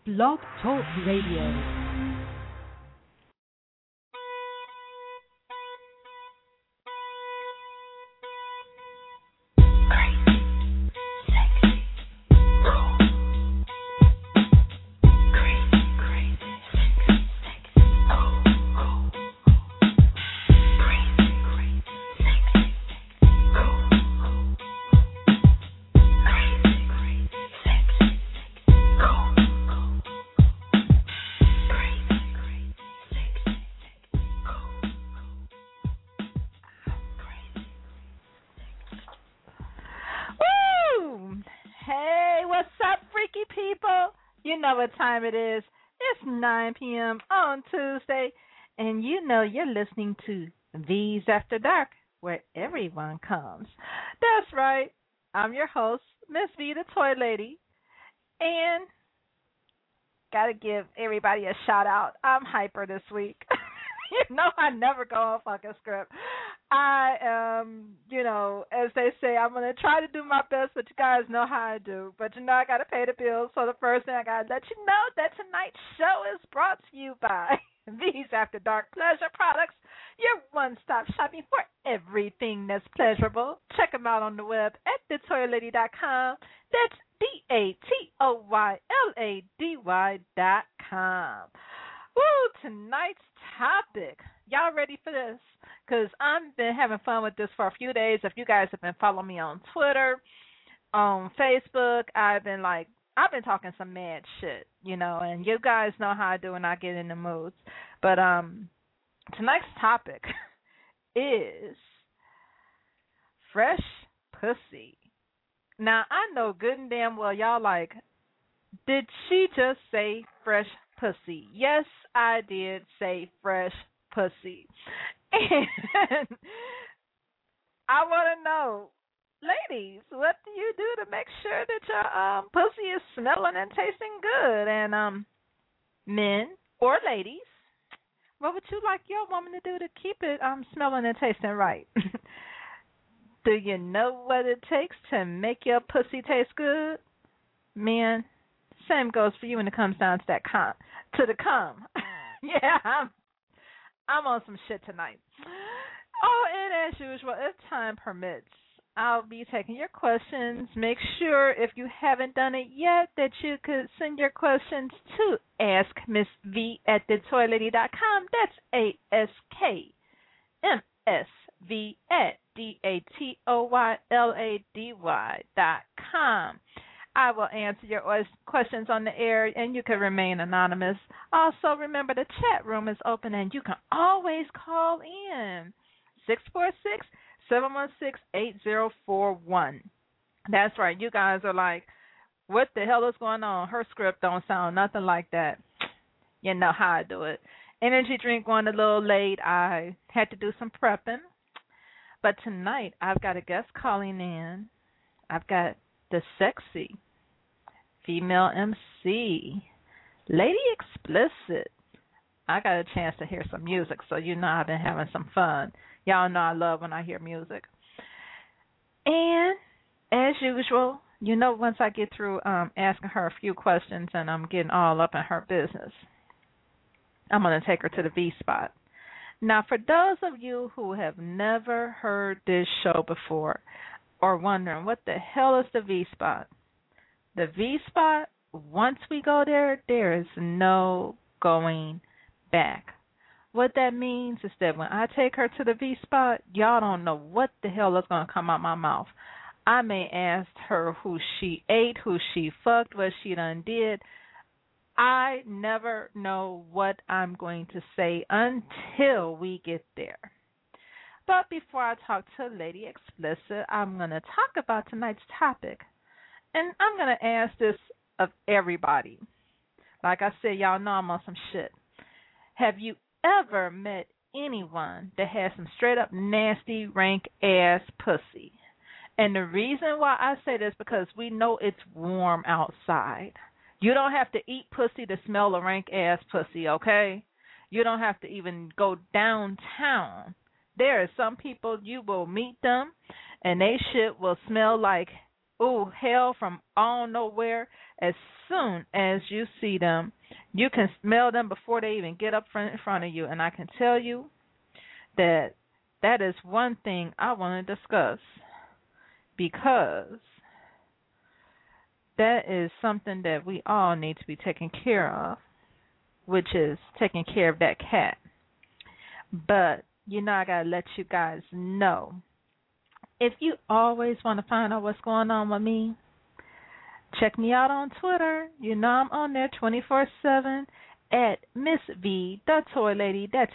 Blog Talk Radio. What time it is. It's 9 p.m. on Tuesday, and you know you're listening to V's After Dark, where everyone comes. That's right. I'm your host, Miss V, the Toy Lady, and gotta give everybody a shout out. I'm hyper this week. You know I never go on fucking script. I am, as they say, I'm going to try to do my best, but you guys know how I do. But I got to pay the bills, so the first thing I got to let you know that tonight's show is brought to you by V's After Dark Pleasure Products, your one-stop shopping for everything that's pleasurable. Check them out on the web at thetoylady.com. That's DATOYLADY.com. Woo, tonight's topic. Y'all ready for this? Because I've been having fun with this for a few days. If you guys have been following me on Twitter, on Facebook, I've been talking some mad shit, and you guys know how I do when I get in the moods. But tonight's topic is fresh pussy. Now, I know good and damn well y'all like, did she just say fresh pussy? Yes, I did say fresh pussy. And I want to know, ladies, what do you do to make sure that your pussy is smelling and tasting good? And men or ladies, what would you like your woman to do to keep it smelling and tasting right? Do you know what it takes to make your pussy taste good? Men, same goes for you when it comes down to the cum. Yeah, I'm on some shit tonight. Oh, and as usual, if time permits, I'll be taking your questions. Make sure, if you haven't done it yet, that you could send your questions to AskMissV at thetoylady.com. That's AskMSV at DATOYLADY.com. I will answer your questions on the air, and you can remain anonymous. Also, remember the chat room is open, and you can always call in 646-716-8041. That's right. You guys are like, what the hell is going on? Her script don't sound nothing like that. You know how I do it. Energy drink going a little late. I had to do some prepping. But tonight, I've got a guest calling in. I've got the sexy female MC, Lady Explicit. I got a chance to hear some music, so you know I've been having some fun. Y'all know I love when I hear music. And as usual, once I get through asking her a few questions and I'm getting all up in her business, I'm going to take her to the V-spot. Now, for those of you who have never heard this show before or wondering what the hell is the V-spot, the V-spot, once we go there, there is no going back. What that means is that when I take her to the V-spot, y'all don't know what the hell is going to come out my mouth. I may ask her who she ate, who she fucked, what she done did. I never know what I'm going to say until we get there. But before I talk to Lady Explicit, I'm going to talk about tonight's topic. And I'm going to ask this of everybody. Like I said, y'all know I'm on some shit. Have you ever met anyone that has some straight up nasty, rank ass pussy? And the reason why I say this because we know it's warm outside. You don't have to eat pussy to smell a rank ass pussy, okay? You don't have to even go downtown. There are some people, you will meet them, and they shit will smell like ooh, hail from all nowhere. As soon as you see them, you can smell them before they even get up in front of you. And I can tell you that that is one thing I want to discuss, because that is something that we all need to be taking care of, which is taking care of that cat. But, I got to let you guys know, if you always want to find out what's going on with me, check me out on Twitter. I'm on there 24/7 at Miss V, the Toy Lady. That's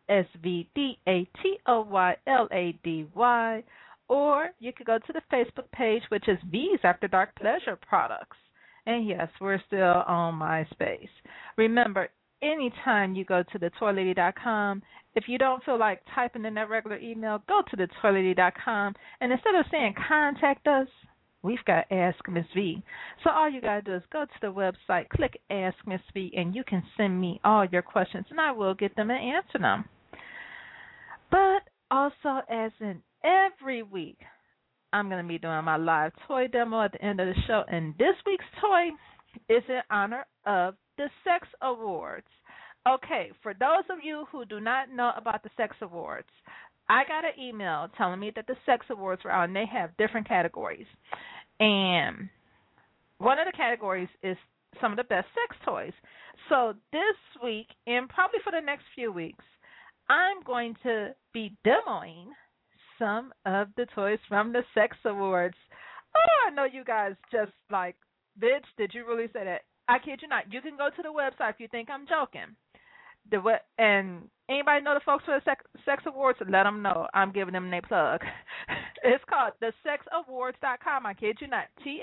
MSVDATOYLADY. Or you could go to the Facebook page, which is V's After Dark Pleasure Products. And yes, we're still on MySpace. Remember, anytime you go to thetoylady.com, if you don't feel like typing in that regular email, go to thetoylady.com, and instead of saying contact us, we've got Ask Miss V. So all you got to do is go to the website, click Ask Miss V, and you can send me all your questions, and I will get them and answer them. But also, as in every week, I'm going to be doing my live toy demo at the end of the show, and this week's toy is in honor of the Sex Awards. Okay, for those of you who do not know about the Sex Awards, I got an email telling me that the Sex Awards were out, and they have different categories. And one of the categories is some of the best sex toys. So this week, and probably for the next few weeks, I'm going to be demoing some of the toys from the Sex Awards. Oh, I know you guys just like, bitch, did you really say that? I kid you not. You can go to the website if you think I'm joking. And anybody know the folks for the Sex Awards? Let them know. I'm giving them their plug. It's called thesexawards.com. I kid you not.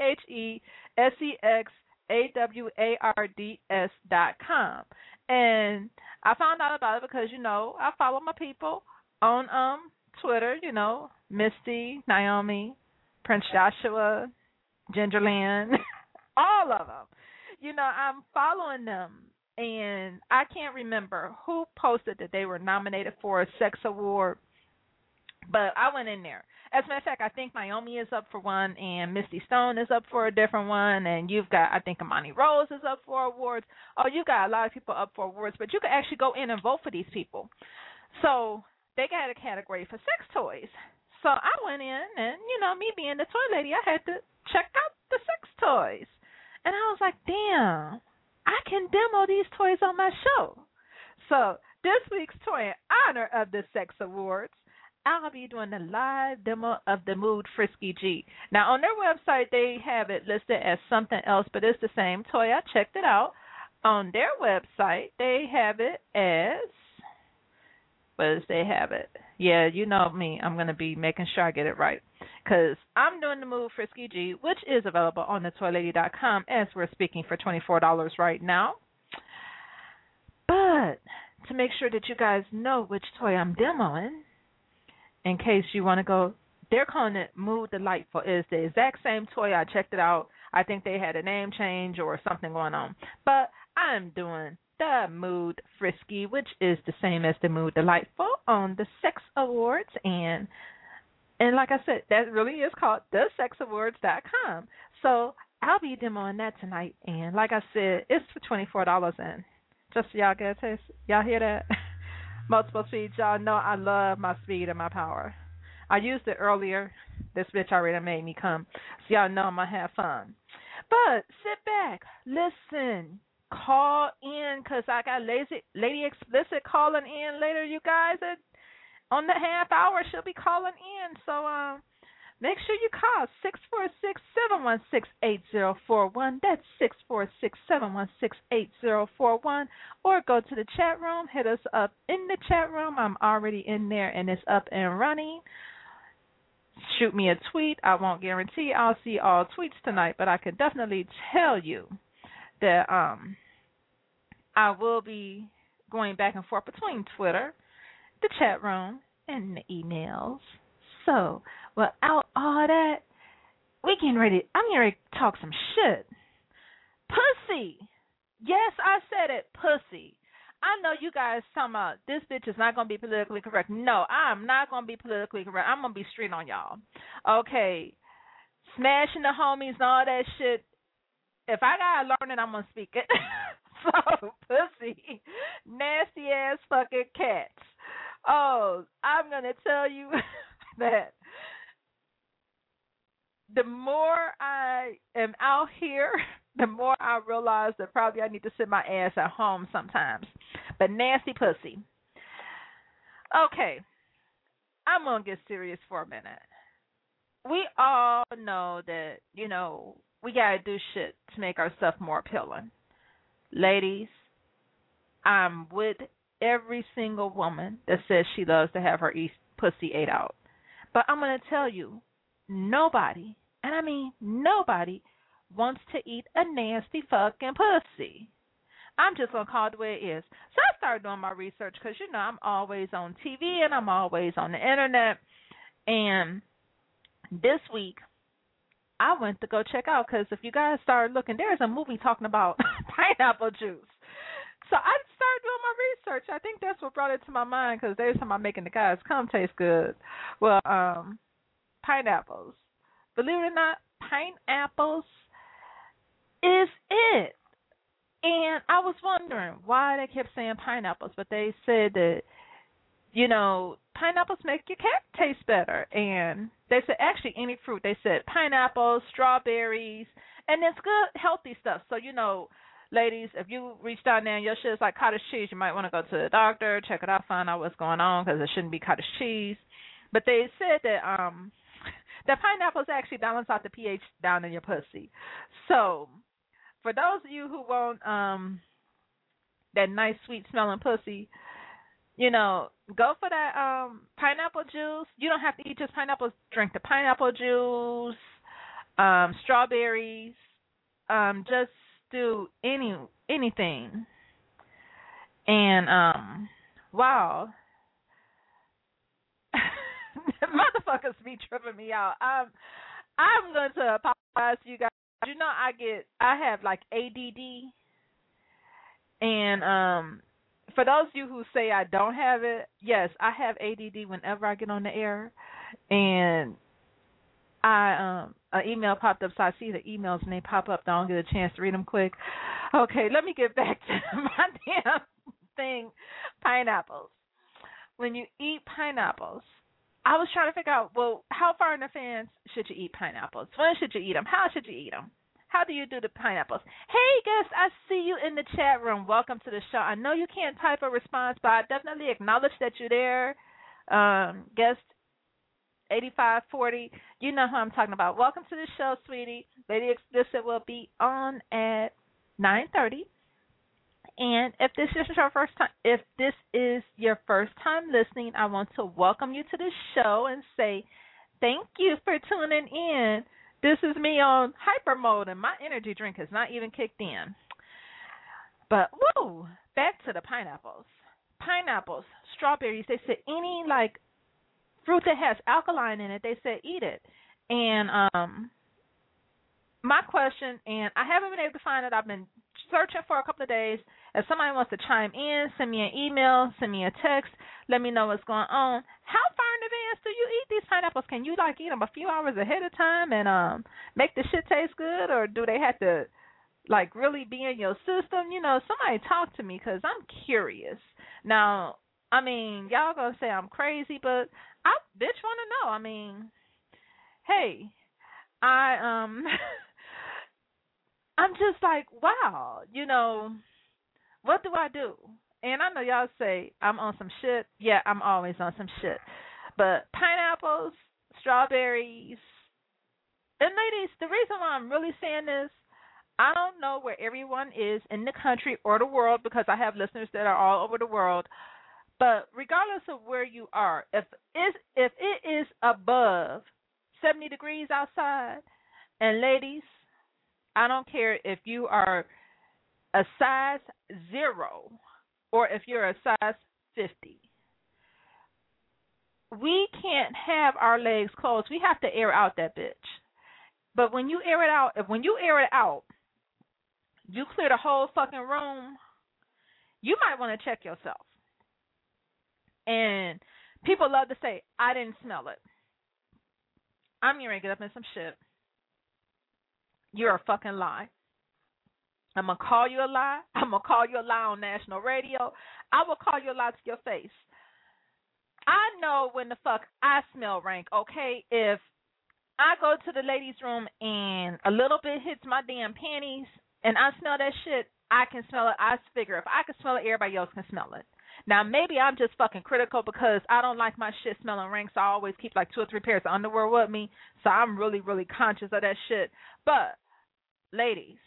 THESEXAWARDS.com. And I found out about it because, I follow my people on Twitter, Misty, Naomi, Prince Joshua, Gingerland, all of them. I'm following them. And I can't remember who posted that they were nominated for a Sex Award, but I went in there. As a matter of fact, I think Naomi is up for one, and Misty Stone is up for a different one, and you've got, I think, Amani Rose is up for awards. Oh, you got a lot of people up for awards, but you can actually go in and vote for these people. So they got a category for sex toys. So I went in, and, me being the toy lady, I had to check out the sex toys. And I was like, damn, I can demo these toys on my show. So this week's toy in honor of the Sex Awards, I'll be doing the live demo of the Mood Frisky G. Now, on their website, they have it listed as something else, but it's the same toy. I checked it out. On their website, they have it as, what does they have it? Yeah, you know me. I'm going to be making sure I get it right, because I'm doing the Mood Frisky G, which is available on thetoylady.com as we're speaking for $24 right now. But to make sure that you guys know which toy I'm demoing, in case you want to go, they're calling it Mood Delightful. It's the exact same toy. I checked it out. I think they had a name change or something going on. But I'm doing the Mood Frisky, which is the same as the Mood Delightful on the Sex Awards. And like I said, that really is called thesexawards.com. So I'll be demoing that tonight. And like I said, it's for $24. And just so y'all get a taste, y'all hear that? Multiple speeds. Y'all know I love my speed and my power. I used it earlier. This bitch already made me come. So y'all know I'm going to have fun. But sit back, listen, call in, because I got Lady Explicit calling in later, you guys. On the half hour, she'll be calling in. So make sure you call 646-716-8041. That's 646-716-8041. Or go to the chat room. Hit us up in the chat room. I'm already in there, and it's up and running. Shoot me a tweet. I won't guarantee I'll see all tweets tonight, but I can definitely tell you that I will be going back and forth between Twitter, the chat room, and the emails. So, without all that, I'm getting ready to talk some shit. Pussy. Yes, I said it, pussy. I know you guys talking about this bitch is not going to be politically correct. No, I'm not going to be politically correct. I'm going to be straight on y'all. Okay, smashing the homies and all that shit. If I gotta learn it, I'm gonna speak it. So, pussy, nasty ass fucking cats. Oh, I'm gonna tell you that the more I am out here, the more I realize that probably I need to sit my ass at home sometimes. But nasty pussy. Okay, I'm gonna get serious for a minute. We all know that, we gotta do shit to make ourselves more appealing. Ladies, I'm with every single woman that says she loves to have her pussy ate out. But I'm going to tell you, nobody, and I mean nobody, wants to eat a nasty fucking pussy. I'm just going to call it the way it is. So I started doing my research because, I'm always on TV and I'm always on the internet. And this week, I went to go check out because if you guys start looking, there's a movie talking about pineapple juice. So I started doing my research. I think that's what brought it to my mind because they're talking about making the guys cum taste good. Well, pineapples. Believe it or not, pineapples is it. And I was wondering why they kept saying pineapples, but they said that, pineapples make your cat taste better. And they said actually any fruit. They said pineapples, strawberries, and it's good, healthy stuff. So, ladies, if you reach down there and your shit is like cottage cheese, you might want to go to the doctor, check it out, find out what's going on because it shouldn't be cottage cheese. But they said that that pineapples actually balance out the pH down in your pussy. So for those of you who want that nice sweet smelling pussy, go for that pineapple juice. You don't have to eat just pineapples. Drink the pineapple juice, strawberries, just do anything. And wow, motherfuckers be tripping me out. I'm going to apologize to you guys. I have like ADD, and for those of you who say I don't have it, yes, I have ADD whenever I get on the air, and an email popped up, so I see the emails and they pop up. I don't get a chance to read them quick. Okay, let me get back to my damn thing. Pineapples. When you eat pineapples, I was trying to figure out, well, how far in advance should you eat pineapples? When should you eat them? How should you eat them? How do you do the pineapples? Hey, guest, I see you in the chat room. Welcome to the show. I know you can't type a response, but I definitely acknowledge that you're there. Guest 8540, you know who I'm talking about. Welcome to the show, sweetie. Lady Explicit will be on at 9:30. And if this is your first time listening, I want to welcome you to the show and say thank you for tuning in. This is me on hyper mode, and my energy drink has not even kicked in. But, woo, back to the pineapples. Pineapples, strawberries, they said any, fruit that has alkaline in it, they said eat it. And my question, and I haven't been able to find it. I've been searching for a couple of days. If somebody wants to chime in, send me an email, send me a text, let me know what's going on. How far in advance do you eat these pineapples? Can you eat them a few hours ahead of time and make the shit taste good, or do they have to really be in your system? Somebody talk to me because I'm curious. Now, I mean, y'all gonna say I'm crazy, but I bitch want to know. I mean, hey, I'm just like, wow, what do I do? And I know y'all say I'm on some shit. Yeah, I'm always on some shit. But pineapples, strawberries, and ladies, the reason why I'm really saying this, I don't know where everyone is in the country or the world because I have listeners that are all over the world. But regardless of where you are, if it is above 70 degrees outside, and ladies, I don't care if you are a size 0 or if you're a size 50. We can't have our legs closed. We have to air out that bitch. But when you air it out, you clear the whole fucking room, you might want to check yourself. And people love to say, I didn't smell it. I'm going to get up in some shit. You're a fucking lie. I'm going to call you a lie. I'm going to call you a lie on national radio. I will call you a lie to your face. I know when the fuck I smell rank, okay? If I go to the ladies' room and a little bit hits my damn panties and I smell that shit, I can smell it. I figure if I can smell it, everybody else can smell it. Now, maybe I'm just fucking critical because I don't like my shit smelling rank, so I always keep like 2 or 3 pairs of underwear with me, so I'm really, really conscious of that shit. But, ladies,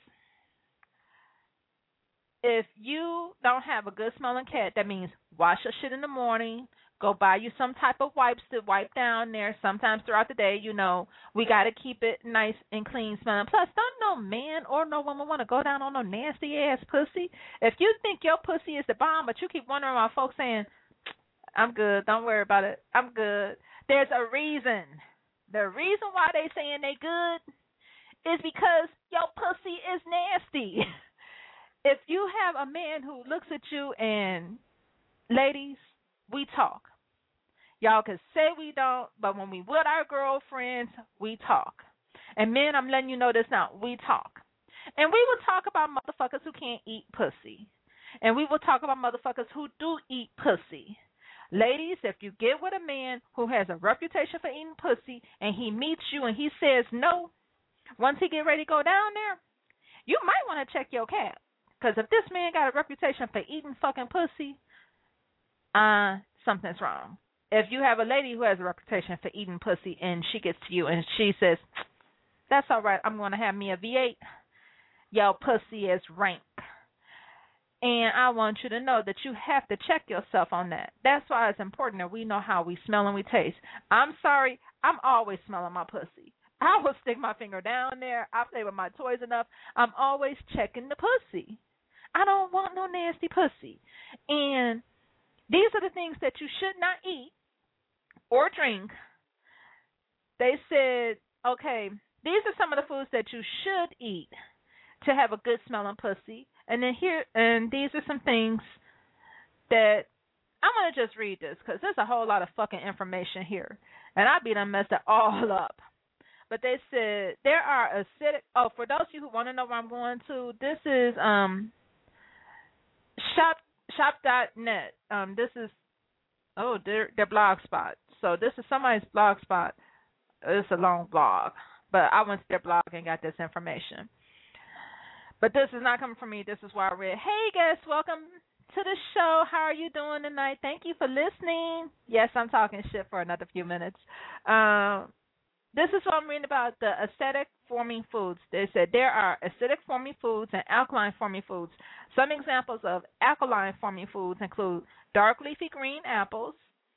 if you don't have a good smelling cat, that means wash your shit in the morning. Go buy you some type of wipes to wipe down there. Sometimes throughout the day, we got to keep it nice and clean smelling. Plus, don't no man or no woman want to go down on no nasty ass pussy. If you think your pussy is the bomb, but you keep wondering why folks saying, I'm good, don't worry about it, I'm good. There's a reason. The reason why they saying they good is because your pussy is nasty. If you have a man who looks at you and, ladies, we talk. Y'all can say we don't, but when we with our girlfriends, we talk. And men, I'm letting you know this now, we talk. And we will talk about motherfuckers who can't eat pussy. And we will talk about motherfuckers who do eat pussy. Ladies, if you get with a man who has a reputation for eating pussy and he meets you and he says no, once he get ready to go down there, you might want to check your cap. Because if this man got a reputation for eating fucking pussy, something's wrong. If you have a lady who has a reputation for eating pussy and she gets to you and she says, that's all right, I'm going to have me a V8, your pussy is rank. And I want you to know that you have to check yourself on that. That's why it's important that we know how we smell and we taste. I'm sorry, I'm always smelling my pussy. I will stick my finger down there. I play with my toys enough. I'm always checking the pussy. I don't want no nasty pussy. And these are the things that you should not eat or drink. They said, okay, these are some of the foods that you should eat to have a good smelling pussy. And these are some things that I'm going to just read this because there's a whole lot of fucking information here. And I be done messed it all up. But they said there are acidic, for those of you who want to know where I'm going to, this is shop.net. This is their blog spot. So this is somebody's blog spot. It's a long blog, but I went to their blog and got this information. But this is not coming from me. This is why I read. Hey guests, welcome to the show. How are you doing tonight? Thank you for listening. Yes, I'm talking shit for another few minutes. This is what I'm reading about the acidic forming foods. They said there are acidic forming foods and alkaline forming foods. Some examples of alkaline forming foods include dark leafy green apples,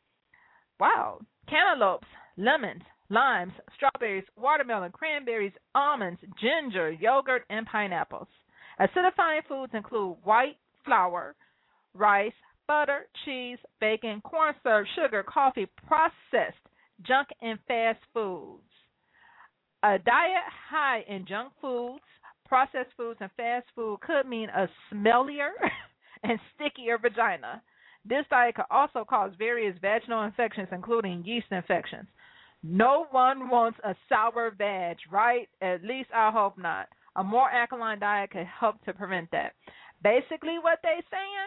cantaloupes, lemons, limes, strawberries, watermelon, cranberries, almonds, ginger, yogurt, and pineapples. Acidifying foods include white flour, rice, butter, cheese, bacon, corn syrup, sugar, coffee, processed junk, and fast foods. A diet high in junk foods, processed foods, and fast food could mean a smellier and stickier vagina. This diet could also cause various vaginal infections, including yeast infections. No one wants a sour vag, right? At least I hope not. A more alkaline diet could help to prevent that. Basically what they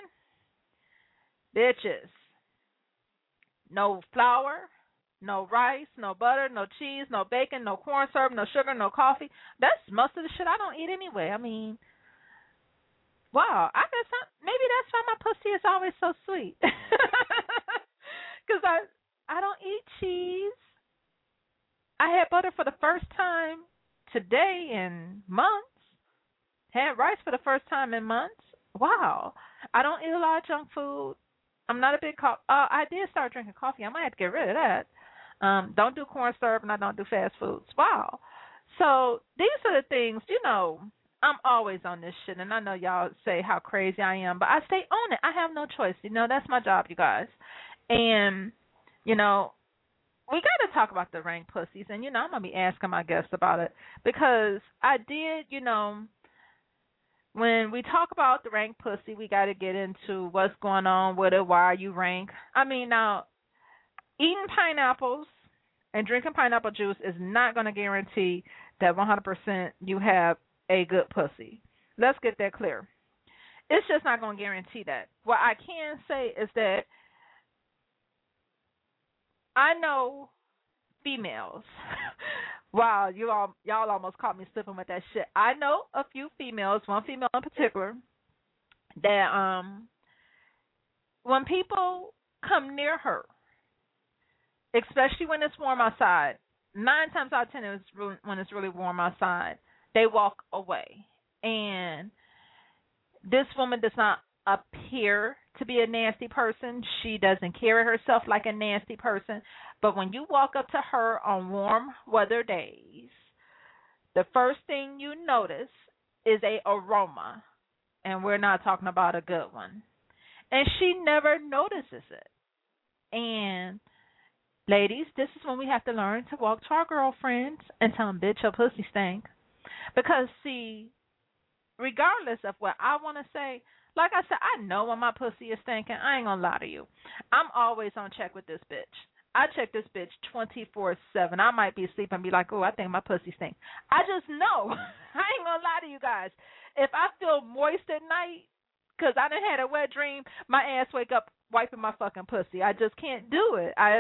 saying, bitches, no flour, no rice, no butter, no cheese, no bacon, no corn syrup, no sugar, no coffee. That's most of the shit I don't eat anyway. I mean, wow, I guess maybe that's why my pussy is always so sweet. Because I don't eat cheese. I had butter for the first time today in months. Had rice for the first time in months. Wow. I don't eat a lot of junk food. I'm not a big coffee. I did start drinking coffee. I might have to get rid of that. Don't do corn syrup, and I don't do fast foods. Wow. So these are the things, I'm always on this shit, and I know y'all say how crazy I am, but I stay on it. I have no choice. That's my job, you guys. And, we got to talk about the rank pussies, and, I'm going to be asking my guests about it because I did, when we talk about the rank pussy, we got to get into what's going on with it, why you rank. I mean, now, eating pineapples and drinking pineapple juice is not going to guarantee that 100% you have a good pussy. Let's get that clear. It's just not going to guarantee that. What I can say is that I know females. Wow, y'all almost caught me slipping with that shit. I know a few females, one female in particular, that when people come near her, especially when it's warm outside, 9 times out of 10 when it's really warm outside, they walk away. And this woman does not appear to be a nasty person. She doesn't carry herself like a nasty person. But when you walk up to her on warm weather days, the first thing you notice is a aroma. And we're not talking about a good one. And she never notices it. And ladies, this is when we have to learn to walk to our girlfriends and tell them, bitch, your pussy stink. Because, see, regardless of what I want to say, like I said, I know when my pussy is stinking. I ain't going to lie to you. I'm always on check with this bitch. I check this bitch 24/7. I might be asleep and be like, oh, I think my pussy stink. I just know. I ain't going to lie to you guys. If I feel moist at night because I done had a wet dream, my ass wake up wiping my fucking pussy. I just can't do it. I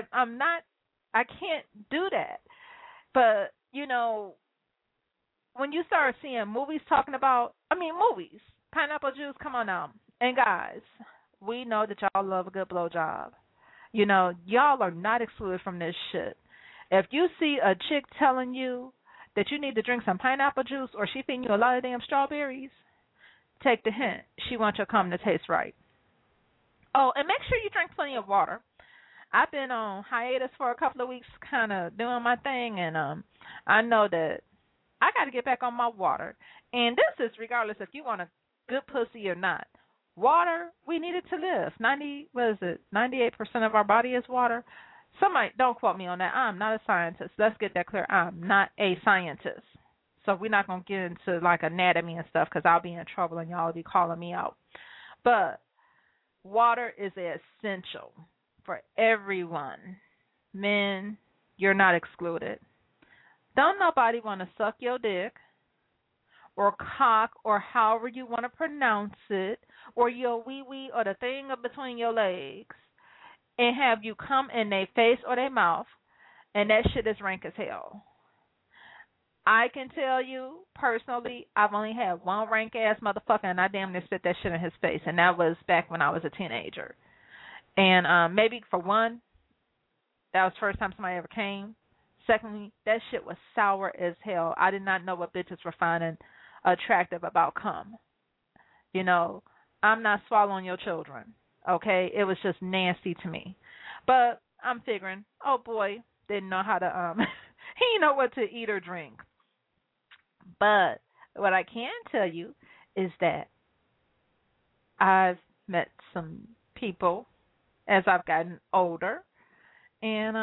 can't do that. But, you know, when you start seeing movies talking about, movies, pineapple juice, come on now. And guys, we know that y'all love a good blowjob. You know, y'all are not excluded from this shit. If you see a chick telling you that you need to drink some pineapple juice or she feeding you a lot of damn strawberries, take the hint. She wants your cum to taste right. Oh, and make sure you drink plenty of water. I've been on hiatus for a couple of weeks kind of doing my thing, and I know that I got to get back on my water. And this is regardless if you want a good pussy or not. Water, we need it to live. 98% of our body is water. Somebody, don't quote me on that. I'm not a scientist. Let's get that clear. I'm not a scientist. So we're not going to get into like anatomy and stuff because I'll be in trouble and y'all will be calling me out. But water is essential for everyone. Men, you're not excluded. Don't nobody want to suck your dick or cock or however you want to pronounce it, or your wee-wee or the thing up between your legs, and have you come in their face or their mouth, and that shit is rank as hell. I can tell you, personally, I've only had one rank-ass motherfucker, and I damn near spit that shit in his face, and that was back when I was a teenager. And maybe for one, that was the first time somebody ever came. Secondly, that shit was sour as hell. I did not know what bitches were finding attractive about cum. You know, I'm not swallowing your children, okay? It was just nasty to me. But I'm figuring, oh boy, didn't know how to, he didn't know what to eat or drink. But what I can tell you is that I've met some people as I've gotten older, and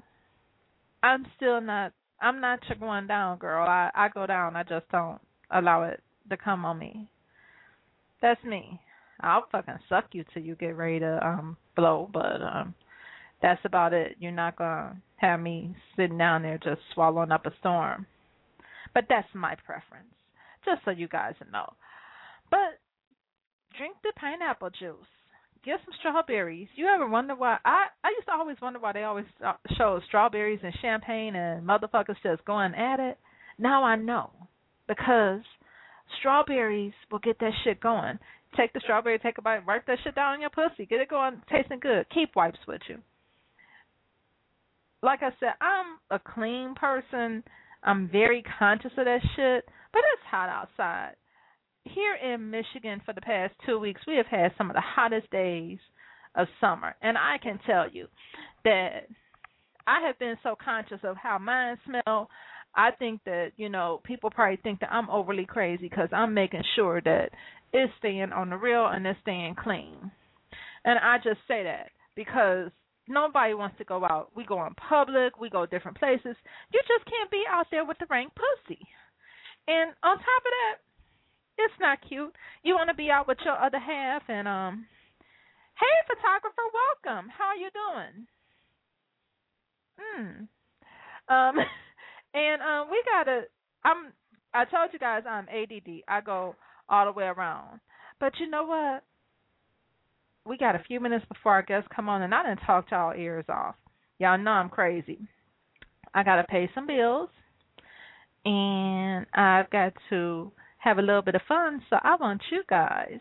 I'm not going down, girl. I go down. I just don't allow it to come on me. That's me. I'll fucking suck you till you get ready to blow, but that's about it. You're not gonna have me sitting down there just swallowing up a storm. But that's my preference, just so you guys know. But drink the pineapple juice. Get some strawberries. You ever wonder why? I used to always wonder why they always show strawberries and champagne and motherfuckers just going at it. Now I know. Because strawberries will get that shit going. Take the strawberry, take a bite, wipe that shit down in your pussy. Get it going, tasting good. Keep wipes with you. Like I said, I'm a clean person. I'm very conscious of that shit. But it's hot outside. Here in Michigan for the past 2 weeks, we have had some of the hottest days of summer. And I can tell you that I have been so conscious of how mine smell. I think that, you know, people probably think that I'm overly crazy because I'm making sure that it's staying on the real and it's staying clean. And I just say that because nobody wants to go out. We go in public. We go different places. You just can't be out there with the rank pussy. And on top of that, it's not cute. You want to be out with your other half and, hey, photographer, welcome. How are you doing? And we got I told you guys I'm ADD. I go all the way around. But you know what? We got a few minutes before our guests come on, and I didn't talk y'all ears off. Y'all know I'm crazy. I got to pay some bills, and I've got to have a little bit of fun. So I want you guys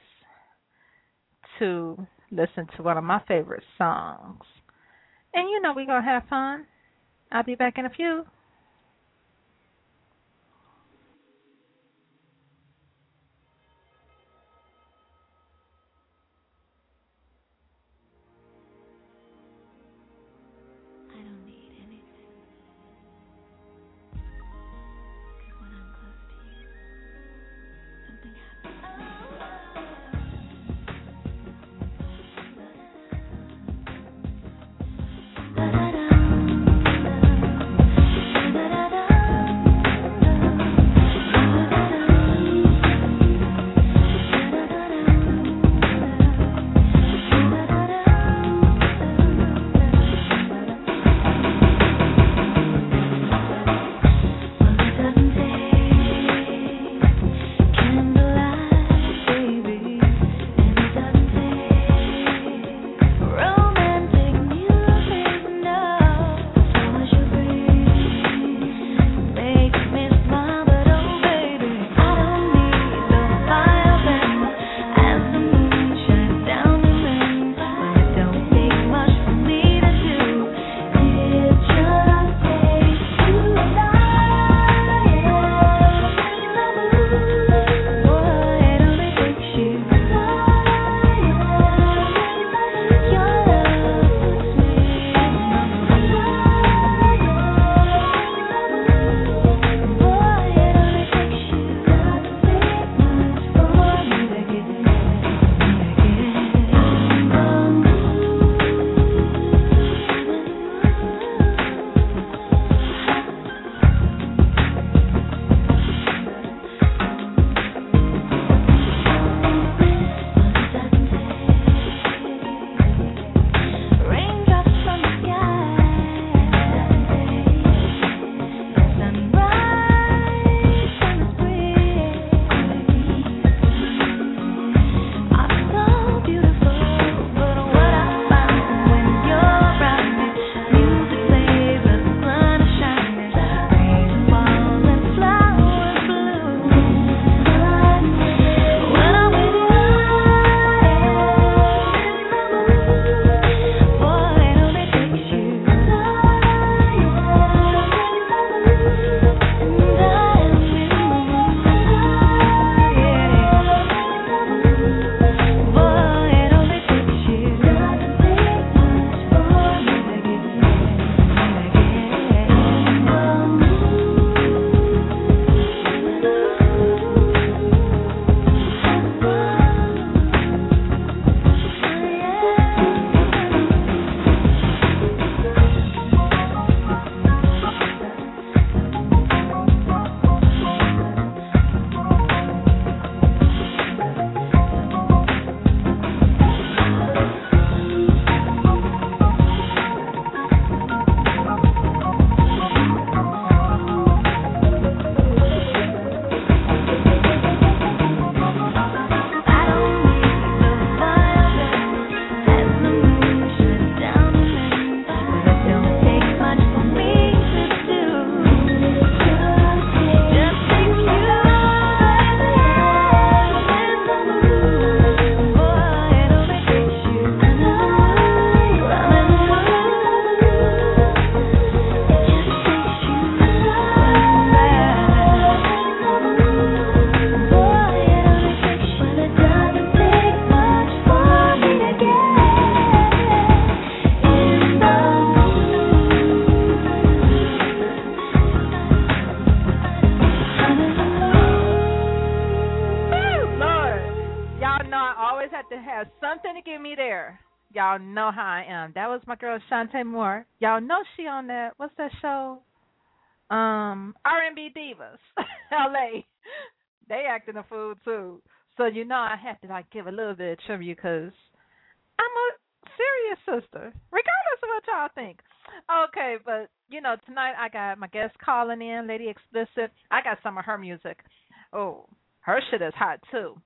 to listen to one of my favorite songs. And you know we're going to have fun. I'll be back in a few. Y'all know how I am. That was my girl Shantae Moore. Y'all know she on that. What's that show? R&B Divas, L.A. They acting a fool too. So you know I have to like give a little bit of tribute because I'm a serious sister, regardless of what y'all think. Okay, but tonight I got my guest calling in, Lady Explicit. I got some of her music. Oh, her shit is hot too.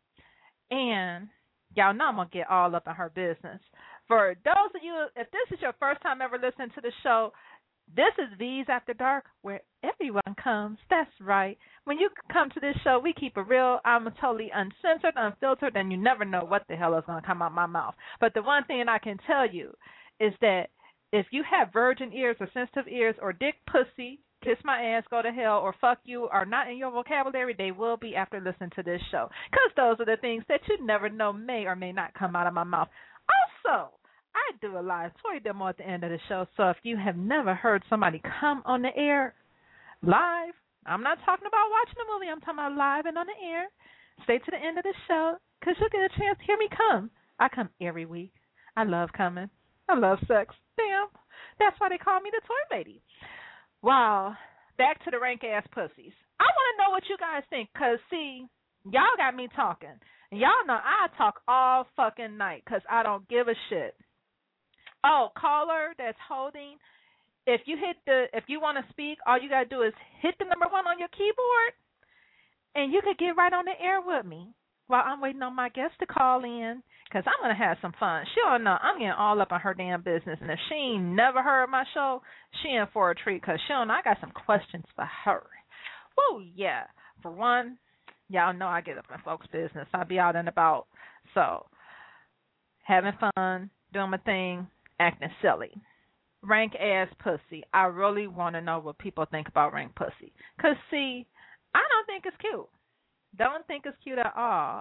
And y'all know I'm gonna get all up in her business. For those of you, if this is your first time ever listening to the show, this is V's After Dark, where everyone comes. That's right. When you come to this show, we keep it real. I'm totally uncensored, unfiltered, and you never know what the hell is going to come out my mouth. But the one thing I can tell you is that if you have virgin ears or sensitive ears or dick, pussy, kiss my ass, go to hell, or fuck you are not in your vocabulary, they will be after listening to this show. Because those are the things that you never know may or may not come out of my mouth. Also, I do a live toy demo at the end of the show, so if you have never heard somebody come on the air live, I'm not talking about watching a movie, I'm talking about live and on the air, stay to the end of the show because you'll get a chance to hear me come. I come every week. I love coming. I love sex. Damn. That's why they call me the Toy Lady. Wow. Back to the rank-ass pussies. I want to know what you guys think because, see, y'all got me talking. And y'all know I talk all fucking night because I don't give a shit. Oh, caller that's holding. If you want to speak, all you gotta do is hit the number 1 on your keyboard, and you could get right on the air with me while I'm waiting on my guest to call in. Cause I'm gonna have some fun. She don't know I'm getting all up on her damn business, and if she ain't never heard my show, she in for a treat. Cause she don't know I got some questions for her. Woo, yeah. For one, y'all know I get up in folks' business. I be out and about, so having fun, doing my thing. Acting silly. Rank ass pussy. I really want to know what people think about rank pussy. Because, see, I don't think it's cute. Don't think it's cute at all.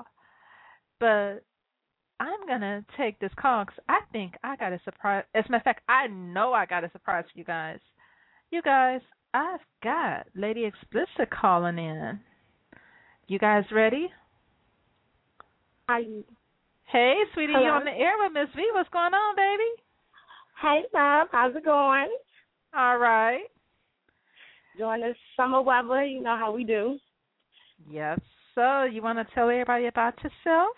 But I'm going to take this call because I think I got a surprise. As a matter of fact, I know I got a surprise for you guys. You guys, I've got Lady Explicit calling in. You guys ready? Hi. Hey, sweetie, Hello. you on the air with Miss V. What's going on, baby? Hey, love. How's it going? All right. During this summer weather, you know how we do. Yes, so you want to tell everybody about yourself?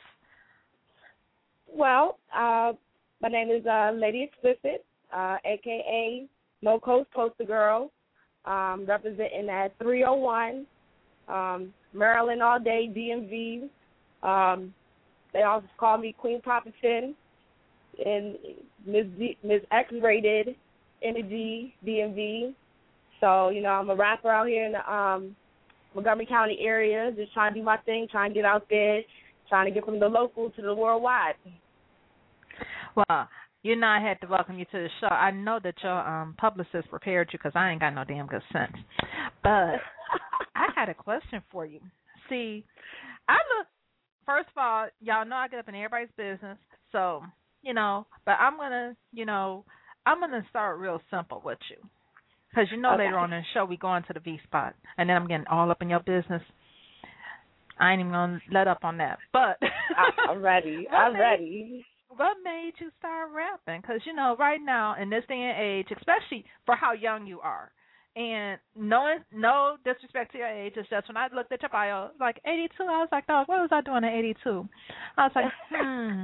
Well, my name is Lady Explicit, a.k.a. No Coast Poster Girl, representing at 301, Maryland all day, DMV. They also call me Queen Popperton and Ms. X-rated Energy, DMV. So, you know, I'm a rapper out here in the Montgomery County area, just trying to do my thing, trying to get out there, trying to get from the local to the worldwide. Well, you know I had to welcome you to the show. I know that your publicist prepared you because I ain't got no damn good sense. But I had a question for you. See, first of all, y'all know I get up in everybody's business, so, you know, but I'm going to start real simple with you. Because you know later on in the show we go into the V-spot, and then I'm getting all up in your business. I ain't even going to let up on that. But I'm ready. I'm ready. What made you start rapping? Because, you know, right now in this day and age, especially for how young you are, and no disrespect to your age, it's just when I looked at your bio, like 82, I was like, dog, what was I doing at 82? I was like,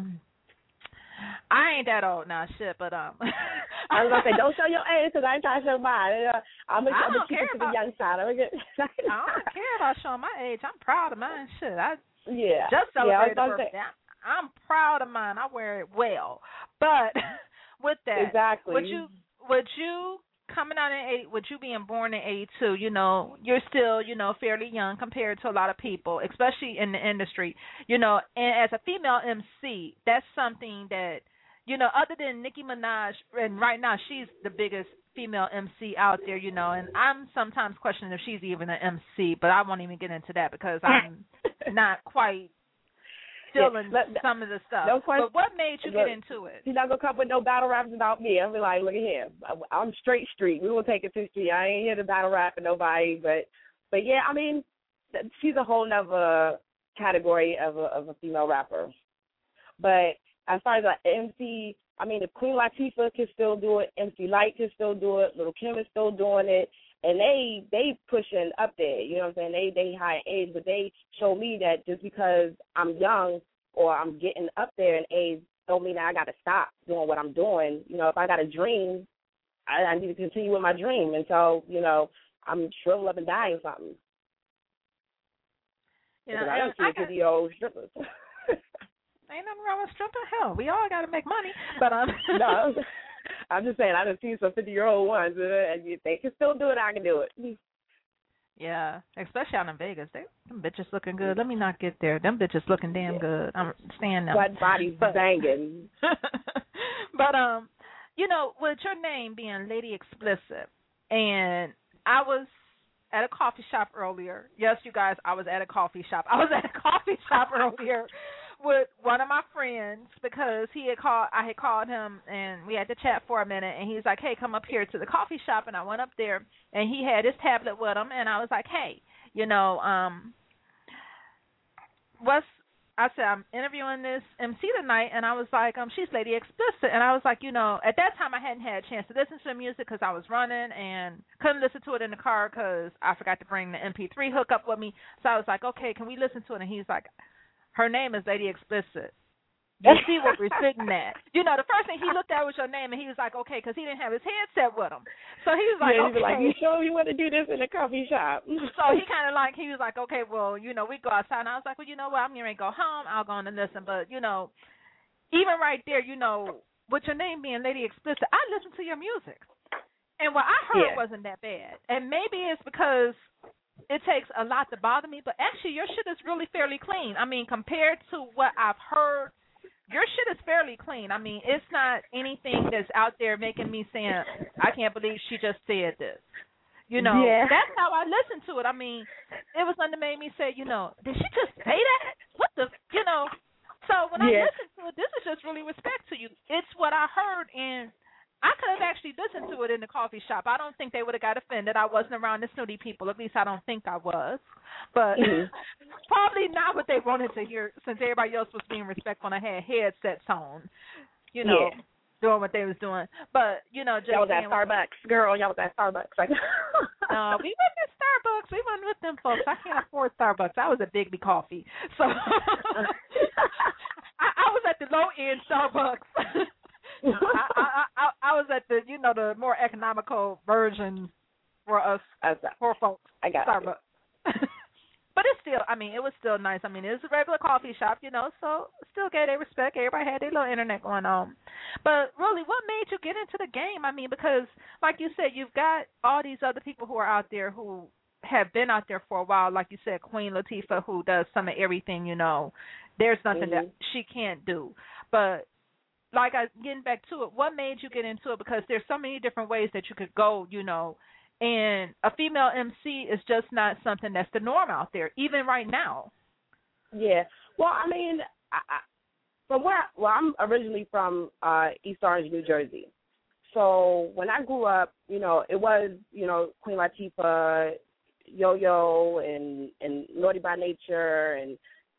I ain't that old now, shit, but I was gonna say, don't show your age because I ain't trying to show mine. I'm gonna keep it to the young side. I don't care about showing my age. I'm proud of mine. Shit, yeah. Just celebrated yeah, the birthday. I'm proud of mine. I wear it well. But with that, exactly. Would you coming out in with you being born in 82, you know, you're still, you know, fairly young compared to a lot of people, especially in the industry, you know, and as a female MC, that's something that, you know, other than Nicki Minaj, and right now she's the biggest female MC out there, you know, and I'm sometimes questioning if she's even an MC, but I won't even get into that because I'm not quite feeling some of the stuff. No question. But what made you get into it? She's not going to come up with no battle raps about me. I'll be like, look at him. I'm straight street. We won't take it to the street. I ain't here to battle rap with nobody. But yeah, I mean, she's a whole nother category of a female rapper. But as far as an MC, I mean, if Queen Latifah can still do it, MC Light can still do it, Lil' Kim is still doing it, and they pushing up there, you know what I'm saying? They high in age, but they show me that just because I'm young or I'm getting up there in age don't mean that I got to stop doing what I'm doing. You know, if I got a dream I need to continue with my dream until, I'm shriveled up and die or something. Because I don't see 50-year-old strippers. Ain't nothing wrong with stripping. Hell, we all got to make money. But No, I'm just saying, I done seen some 50-year-old ones, and if they can still do it, I can do it. Yeah, especially out in Vegas. Them bitches looking good. Let me not get there. Them bitches looking damn good. I'm staying them. But bodies banging. But, with your name being Lady Explicit, and I was at a coffee shop earlier. Yes, you guys, I was at a coffee shop. I was at a coffee shop earlier with one of my friends because I had called him and we had to chat for a minute, and he's like, hey, come up here to the coffee shop. And I went up there and he had his tablet with him, and I was like, hey, I said, I'm interviewing this MC tonight, and I was like, she's Lady Explicit. And I was like, at that time I hadn't had a chance to listen to the music because I was running and couldn't listen to it in the car because I forgot to bring the MP3 hookup with me. So I was like, okay, can we listen to it? And he's like, her name is Lady Explicit. You see what we're sitting at. The first thing he looked at was your name, and he was like, okay, because he didn't have his headset with him. So he was like, okay. Like, you sure you want to do this in a coffee shop? So he was like, okay, well, we go outside. And I was like, well, you know what, I'm going to go home. I'll go on and listen. But, even right there, with your name being Lady Explicit, I listened to your music. And what I heard wasn't that bad. And maybe it's because it takes a lot to bother me, but actually your shit is really fairly clean. I mean, compared to what I've heard, your shit is fairly clean. I mean, it's not anything that's out there making me saying, I can't believe she just said this. That's how I listen to it. I mean, it was something that made me say, did she just say that? What the, So when I listen to it, this is just really respect to you. It's what I heard, and I could have actually listened to it in the coffee shop. I don't think they would have got offended. I wasn't around the snooty people. At least I don't think I was. But probably not what they wanted to hear, since everybody else was being respectful and I had headsets on, doing what they was doing. But, just y'all was at Starbucks. Girl, y'all was at Starbucks. No, we went to Starbucks. We went with them folks. I can't afford Starbucks. I was at Bigby Coffee. So I was at the low-end Starbucks. I was at the the more economical version for us poor folks. I got Starbucks. But it was still nice. I mean, it was a regular coffee shop, so still gave their respect. Everybody had their little internet going on. But really, what made you get into the game? I mean, because like you said, you've got all these other people who are out there who have been out there for a while. Like you said, Queen Latifah, who does some of everything. There's nothing that she can't do. But getting back to it, what made you get into it? Because there's so many different ways that you could go, and a female MC is just not something that's the norm out there, even right now. Yeah. Well, I mean, I'm originally from East Orange, New Jersey. So when I grew up, it was, Queen Latifah, Yo-Yo, and Naughty by Nature, and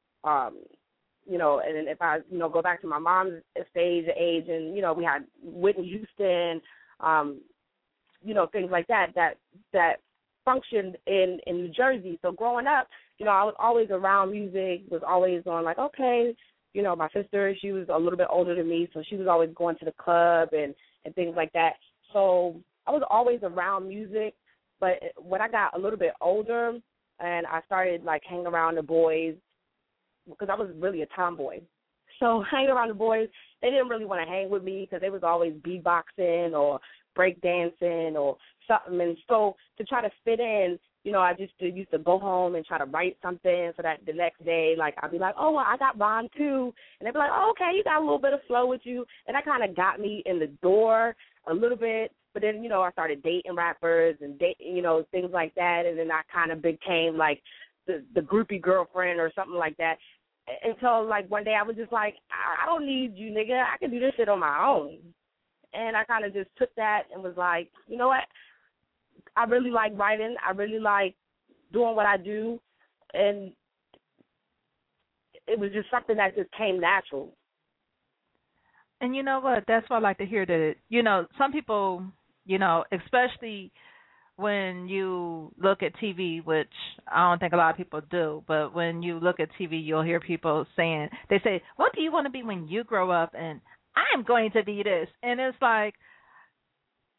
and if I, go back to my mom's age, and, we had Whitney Houston, things like that functioned in New Jersey. So growing up, I was always around music, was always on like, okay, my sister, she was a little bit older than me, so she was always going to the club and things like that. So I was always around music, but when I got a little bit older and I started like hanging around the boys, because I was really a tomboy. So hanging around the boys, they didn't really want to hang with me because they was always beatboxing or breakdancing or something. And so to try to fit in, I just used to go home and try to write something so that the next day, like, I'd be like, oh, well, I got rhyme too. And they'd be like, oh, okay, you got a little bit of flow with you. And that kind of got me in the door a little bit. But then, I started dating rappers and, things like that. And then I kind of became, like, the groupie girlfriend or something like that. Until, like, one day I was just like, I don't need you, nigga. I can do this shit on my own. And I kind of just took that and was like, you know what? I really like writing. I really like doing what I do. And it was just something that just came natural. And you know what? That's what I like to hear, that, some people, especially when you look at TV, which I don't think a lot of people do, but when you look at TV, you'll hear people saying, they say, what do you want to be when you grow up? And I'm going to be this. And it's like,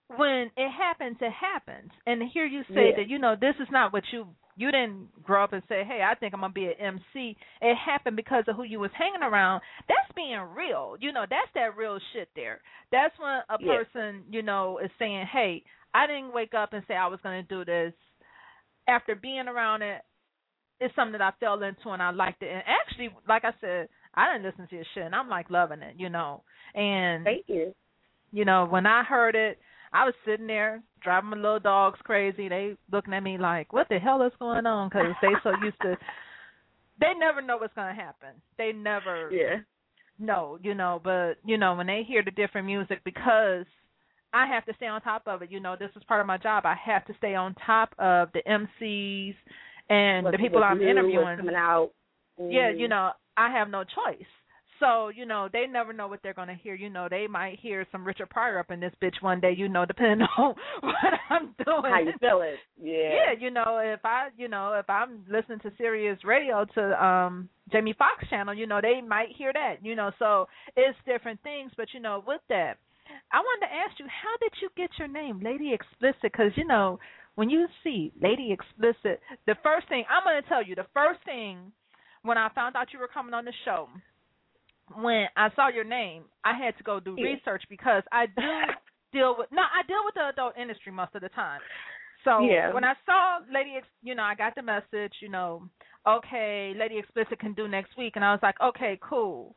when it happens, it happens. And to hear you say that, this is not what you didn't grow up and say, hey, I think I'm going to be an MC. It happened because of who you was hanging around. That's being real. That's that real shit there. That's when a person, is saying, hey, I didn't wake up and say I was going to do this. After being around it, it's something that I fell into and I liked it. And actually, like I said, I didn't listen to your shit and I'm like loving it, And thank you. When I heard it, I was sitting there driving my little dogs crazy. They looking at me like, what the hell is going on? Because they so used to, they never know what's going to happen. They never know, But, when they hear the different music, because I have to stay on top of it. This is part of my job. I have to stay on top of the MCs and the people I'm interviewing. What's coming out. Yeah, I have no choice. So, they never know what they're going to hear. They might hear some Richard Pryor up in this bitch one day, depending on what I'm doing. How you feeling? Yeah. Yeah, if I'm listening to Sirius Radio to Jamie Foxx channel, they might hear that, So it's different things. But, with that, I wanted to ask you, how did you get your name, Lady Explicit? Because, when you see Lady Explicit, the first thing, I'm going to tell you, the first thing when I found out you were coming on the show, when I saw your name, I had to go do research because I deal with the adult industry most of the time. So when I saw Lady, I got the message, okay, Lady Explicit can do next week, and I was like, okay, cool.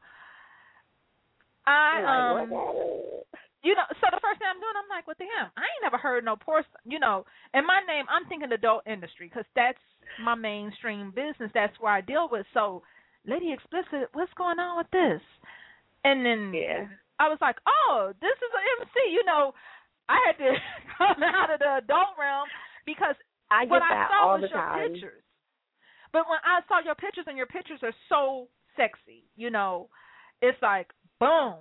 So the first thing I'm doing, I'm like, what the hell? I ain't never heard no poor, in my name, I'm thinking adult industry because that's my mainstream business. That's where I deal with. So, Lady Explicit, what's going on with this? And then I was like, oh, this is an MC. I had to come out of the adult realm because what I saw was your pictures. But when I saw your pictures, and your pictures are so sexy, it's like, boom,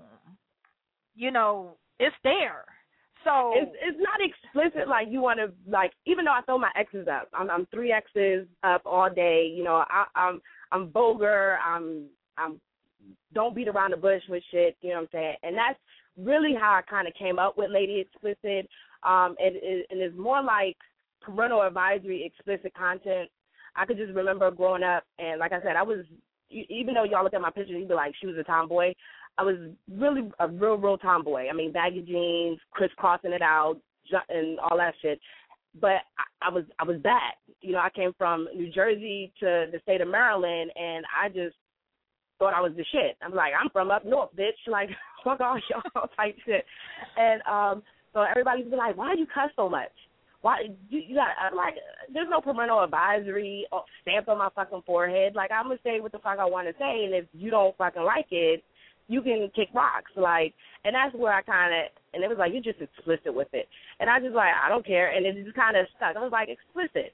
it's there. So it's not explicit like you want to, like, even though I throw my X's up, I'm 3 X's up all day. I'm vulgar. I'm don't beat around the bush with shit. You know what I'm saying? And that's really how I kind of came up with Lady Explicit. And it's more like parental advisory explicit content. I could just remember growing up, and like I said, I was, even though y'all look at my pictures, you'd be like, she was a tomboy. I was really a real tomboy. I mean, baggy jeans, crisscrossing it out, and all that shit. But I was bad. I came from New Jersey to the state of Maryland, and I just thought I was the shit. I'm like, I'm from up north, bitch. Like, fuck all y'all type shit. And so everybody's been like, why do you cuss so much? Why you got? I'm like, there's no parental advisory stamped on my fucking forehead. Like, I'm gonna say what the fuck I want to say, and if you don't fucking like it, you can kick rocks, like, and that's where I kind of, and it was like, you're just explicit with it. And I just like, I don't care, and it just kind of stuck. I was like, explicit,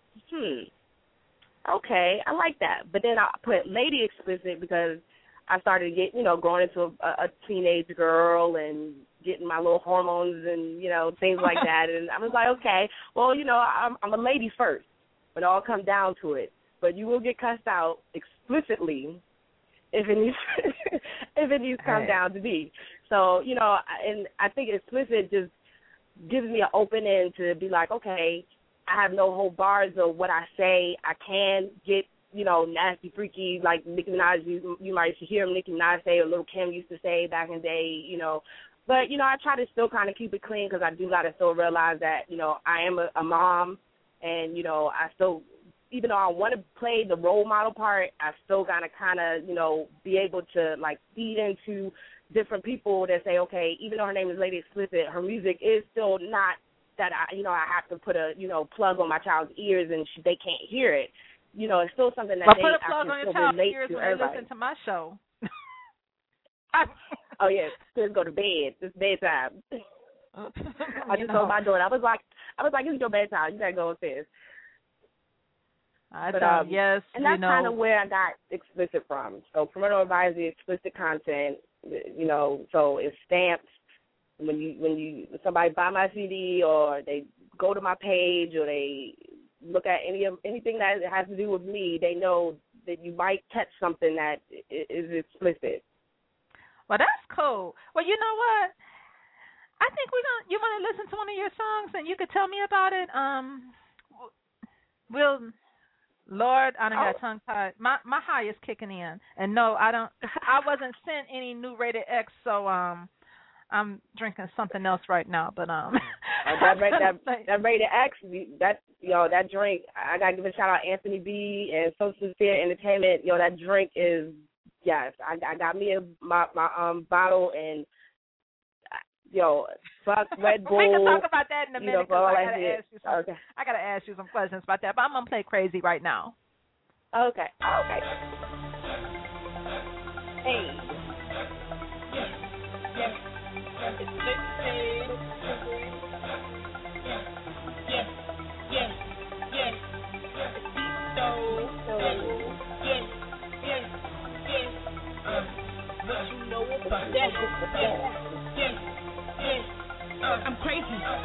okay, I like that. But then I put Lady Explicit because I started getting, growing into a teenage girl and getting my little hormones and, things like that. And I was like, okay, well, I'm a lady first, but it all comes down to it. But you will get cussed out explicitly if it needs to come down to be. So, and I think explicit just gives me an open end to be like, okay, I have no whole bars of what I say. I can get, nasty, freaky, like Nicki Minaj, you might hear Nicki Minaj say, or Lil' Kim used to say back in the day, But, I try to still kind of keep it clean because I do got to still realize that, I am a mom and, I still, even though I want to play the role model part, I still got to kind of, be able to, like, feed into different people that say, okay, even though her name is Lady Explicit, her music is still not that, I have to put a, plug on my child's ears and they can't hear it. It's still something that put a plug on your child's ears when they listen to my show. Oh, yeah, kids go to bed. It's bedtime. I just told my daughter, I was like, it's your bedtime. You got to go upstairs. Yes, and that's kind of where I got explicit from. So parental advisory, explicit content, so it's stamped. When somebody buy my CD or they go to my page or they look at anything that has to do with me, they know that you might catch something that is explicit. Well, that's cool. Well, you know what? I think you want to listen to one of your songs and you could tell me about it. Lord, I done got tongue tied. My high is kicking in, and no, I don't. I wasn't sent any new Rated X, so I'm drinking something else right now. But that Rated X, that drink. I gotta give a shout out Anthony B and Social Sphere Entertainment. That drink is yes. I got me my bottle and. Fuck Red Bull. We can talk about that in a minute because I gotta ask you some questions about that. But I'm gonna play Crazy right now. Okay. Hey. What you know about that? I'm crazy.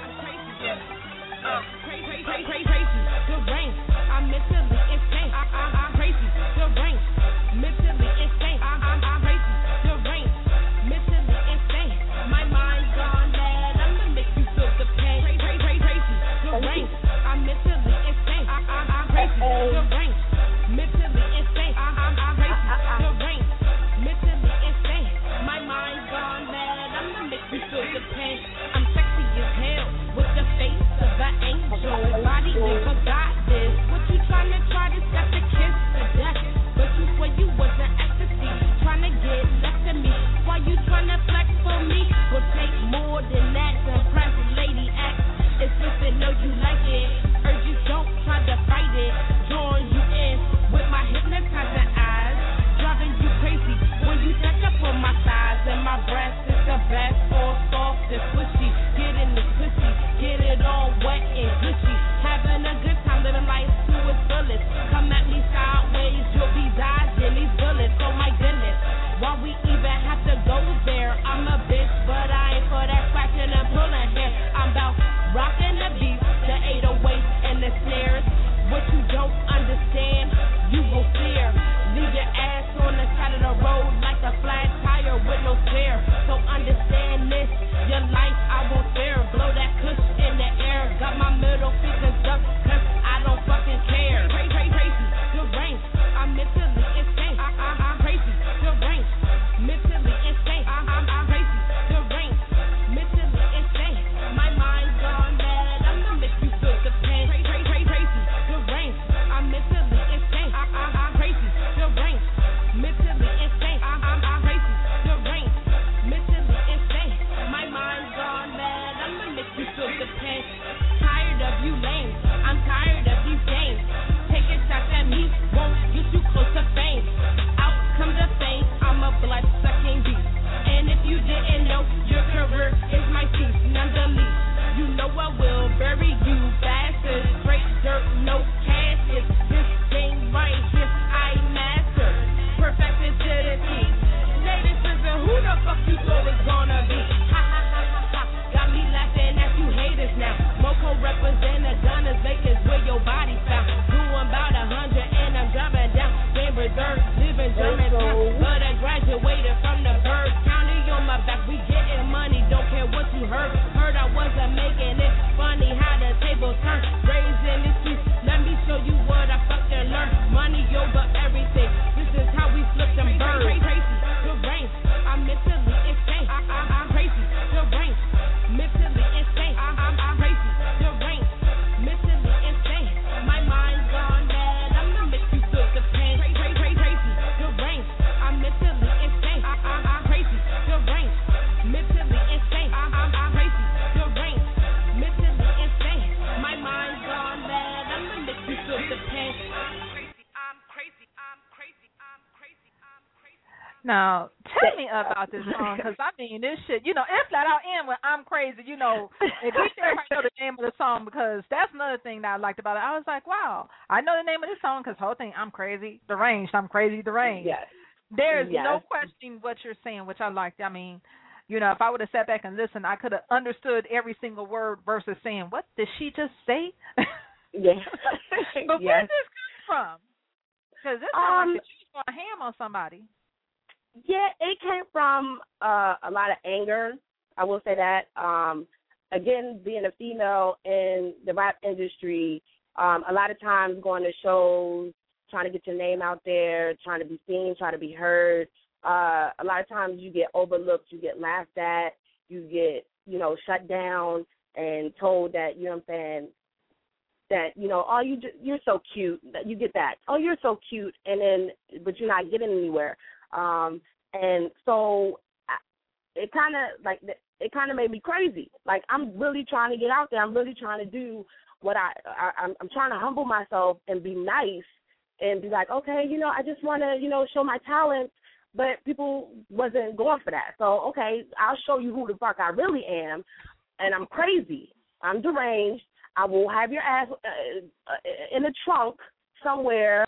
Crazy. The rain. I'm mentally insane. I'm crazy. The rain. Mentally insane. I'm crazy. The rain. Mentally insane. My mind's gone mad. I'ma make you feel the pain. Crazy. The rain. I'm mentally insane. I'm crazy. The rain. Mentally insane. I'm crazy. The rain. Mentally insane. My mind's gone mad. I'ma make you feel the pain. I'm sexy as hell with the face of an angel. Body never got this. What you tryna try to set the kiss to death? But you swear you wasn't ecstasy. Tryna get left of me. Why you tryna flex for me? Will take more than that to impress Lady X. It's just to know you like it. Urge you don't try to fight it. Drawing you in with my hypnotizing eyes. Driving you crazy when you touch up on my thighs. And my breast is the best. All soft and squishy. Get in the pussy. Get it all wet and gushy. Having a good time living life to its fullest. Come at me sideways. You'll be dodging these bullets. Oh my goodness. Why we even have to go there? I'm a bitch, but I ain't for that scratching and pulling hair. I'm about rocking the beat, the 808s and the snares. What you don't understand, you will fear. Leave your ass on the side of the road like a flat tire with no spare. So understand this, your life I won't spare. Blow that kush in the air. Got my middle fingers up, cause I don't fucking care. Crazy, the rain. I'm mentally insane. I'm crazy, the rain. Mentally insane. I'm crazy, the rain. Mentally insane. My mind's gone mad. I'ma make you feel the pain. Crazy, the rain. I'm mentally insane. I'm crazy, the rain. Mentally insane. I'm crazy, the rain. Mentally insane. My mind's gone mad. I'ma make you feel the pain. Tired of you lame. I'm tired of these games. Taking shots at me won't get you close to fame. Out come the fame. I'm a blood-sucking beast. And if you didn't know, your career is my teeth. None the least. You know I will bury you bastard. Straight dirt, no caskets. This thing right here, I master. Perfected to the T. Ladies, listen, who the fuck you thought was gonna be? Ha ha ha ha ha. Got me laughing at you haters now. Moco represent the Gunners, Vegas where your body found. Doing about 100 and I'm driving down. Game reserve, living Germantown. But I graduated from the bird. County on my back, we getting money. Don't care what you heard. Heard I wasn't making it. Funny how the table turn. Raised in the streets. Let me show you what I fucking learned. Money over everything. This is how we flip them birds. Crazy, the rain. I'm mentally insane. I'm crazy, the rain. Mentally insane. I'm crazy, the rain. Mentally insane. My mind's gone mad. I'ma make you feel the pain. Crazy, the rain. I'm mentally insane. I'm crazy, the rain. Mentally insane. I'm crazy, the rain. Mentally insane. My mind's gone mad. I'ma make you feel the pain. I'm crazy. Now, tell me about this song, because, I mean, this shit, it flat out end with I'm crazy, If you everybody know the name of the song, because that's another thing that I liked about it. I was like, wow, I know the name of this song, because the whole thing, I'm crazy, deranged, I'm crazy, deranged. Yes. There's no questioning what you're saying, which I liked. I mean, if I would have sat back and listened, I could have understood every single word versus saying, what did she just say? Yeah. But where did this come from? Because this sounds like she's going ham on somebody. Yeah, it came from a lot of anger. I will say that. Again, being a female in the rap industry, a lot of times going to shows, trying to get your name out there, trying to be seen, trying to be heard. A lot of times you get overlooked, you get laughed at, you get, shut down and told that, you know what I'm saying, that, oh, you're so cute. You get that. Oh, you're so cute, but you're not getting anywhere. And so it kind of made me crazy. Like, I'm really trying to get out there. I'm really trying to do what I'm trying to humble myself and be nice and be like, okay, I just want to, show my talent, but people wasn't going for that. So, okay, I'll show you who the fuck I really am, and I'm crazy. I'm deranged. I will have your ass in the trunk somewhere.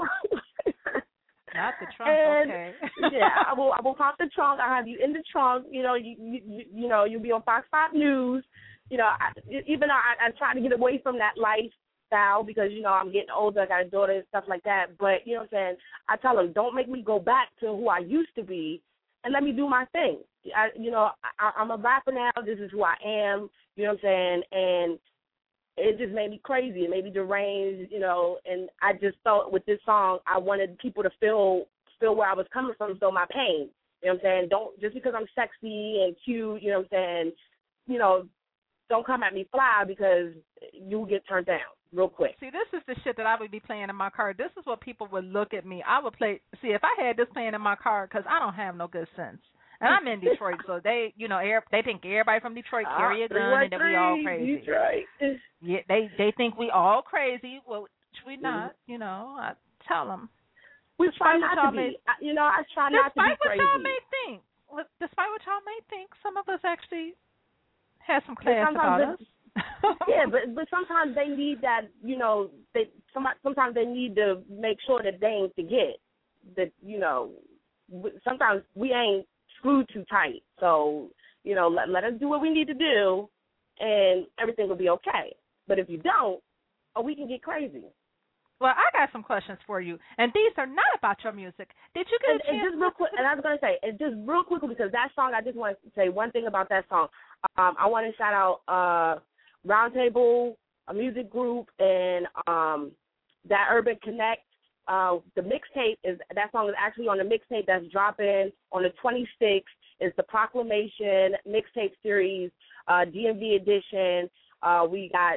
Not the trunk, and, okay. Yeah, I will pop the trunk. I'll have you in the trunk. You'll be on Fox 5 News. Even though I try to get away from that lifestyle because, I'm getting older, I got a daughter and stuff like that. But, you know what I'm saying, I tell them, don't make me go back to who I used to be and let me do my thing. I'm a rapper now. This is who I am, you know what I'm saying, and it just made me crazy. It made me deranged, and I just felt with this song I wanted people to feel where I was coming from, feel my pain. You know what I'm saying? Don't, just because I'm sexy and cute, you know what I'm saying, don't come at me fly because you'll get turned down real quick. See, this is the shit that I would be playing in my car. This is what people would look at me. I would play, see, if I had this playing in my car, because I don't have no good sense. And I'm in Detroit, so they think everybody from Detroit carry a gun and that we all crazy. Detroit. Yeah, they think we all crazy. Well, we not. I tell them. We try not to be. I try not to be crazy. Despite what y'all may think, some of us actually have some class about us. Yeah, but sometimes they need that. Sometimes they need to make sure that they ain't forget that. Sometimes we ain't screwed too tight. So, let us do what we need to do, and everything will be okay. But if you don't, we can get crazy. Well, I got some questions for you, and these are not about your music. Did you get a chance? Just real quick, and I was going to say, and just real quickly, because that song, I just want to say one thing about that song. I want to shout out Roundtable, a music group, and that Urban Connect. The mixtape that song is actually on the mixtape that's dropping on the 26th. It's the Proclamation mixtape series, DMV edition. We got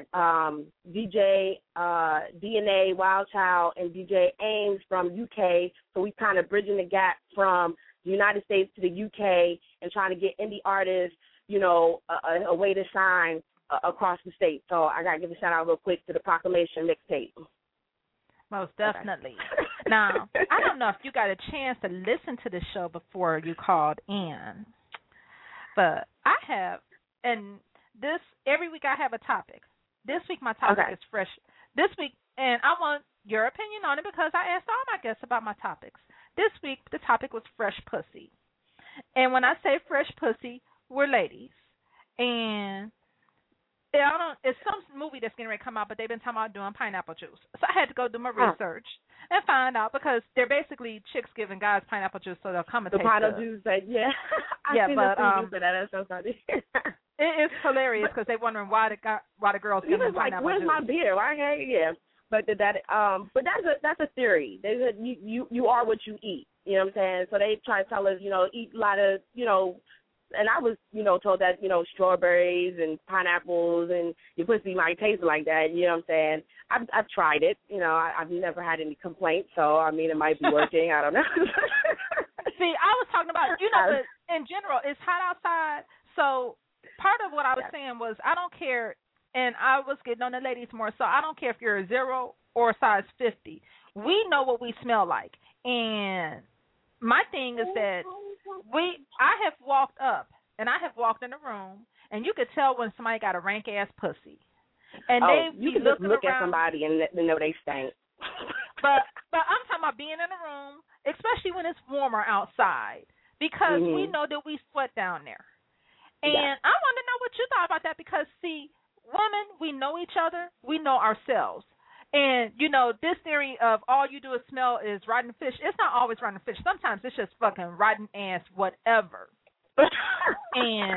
DJ DNA Wild Child and DJ Ames from UK. So we kind of bridging the gap from the United States to the UK and trying to get indie artists, a way to shine across the state. So I got to give a shout out real quick to the Proclamation mixtape. Most definitely. Okay. Now, I don't know if you got a chance to listen to the show before you called in, but I have, and every week I have a topic. This week my topic is fresh. This week, and I want your opinion on it because I asked all my guests about my topics. This week the topic was fresh pussy. And when I say fresh pussy, we're ladies. And it's some movie that's getting ready to come out, but they've been talking about doing pineapple juice. So I had to go do my research and find out because they're basically chicks giving guys pineapple juice so they'll come and taste the pineapple juice. Yeah, yeah, but that's so funny. It is hilarious because they're wondering why the girls give them pineapple where's juice. My beer? Why? Yeah, but that's a theory. You are what you eat. You know what I'm saying? So they try to tell us, eat a lot of, and I was, told that, strawberries and pineapples and your pussy might taste like that. You know what I'm saying? I've tried it. I've never had any complaints. So, I mean, it might be working. I don't know. See, I was talking about, but in general, it's hot outside. So part of what I was saying was I don't care, and I was getting on the ladies more, so I don't care if you're a 0 or a size 50. We know what we smell like. And my thing is that I have walked up and I have walked in a room and you could tell when somebody got a rank ass pussy. And you can just look at somebody and know they stink. But I'm talking about being in a room, especially when it's warmer outside, because we know that we sweat down there. And I want to know what you thought about that because, see, women, we know each other, we know ourselves. And, this theory of all you do is smell is rotten fish, it's not always rotten fish. Sometimes it's just fucking rotten ass whatever. And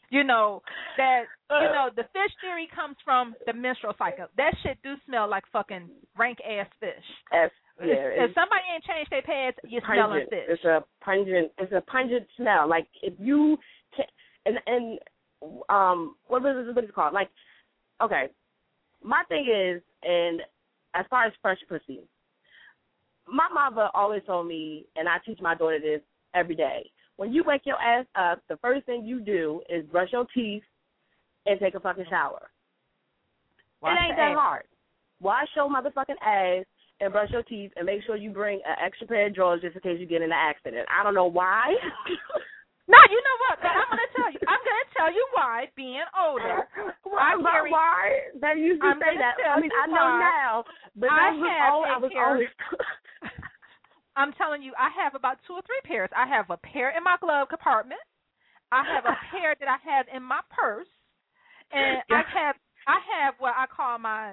You know that the fish theory comes from the menstrual cycle. That shit do smell like fucking rank ass fish. If somebody ain't changed their pads, you smelling fish. It's a pungent smell. Like if you and what is it called? Like, okay, my thing is, and as far as fresh pussy, my mother always told me, and I teach my daughter this every day. When you wake your ass up, the first thing you do is brush your teeth and take a fucking shower. It ain't that hard. Wash your motherfucking ass and brush your teeth and make sure you bring an extra pair of drawers just in case you get in an accident. I don't know why. No, you know what? But I'm going to tell you why, being older. Why? They used to say that. I mean, I know now, but I was always... I'm telling you, I have about 2 or 3 pairs. I have a pair in my glove compartment. I have a pair that I have in my purse. And I have what I call my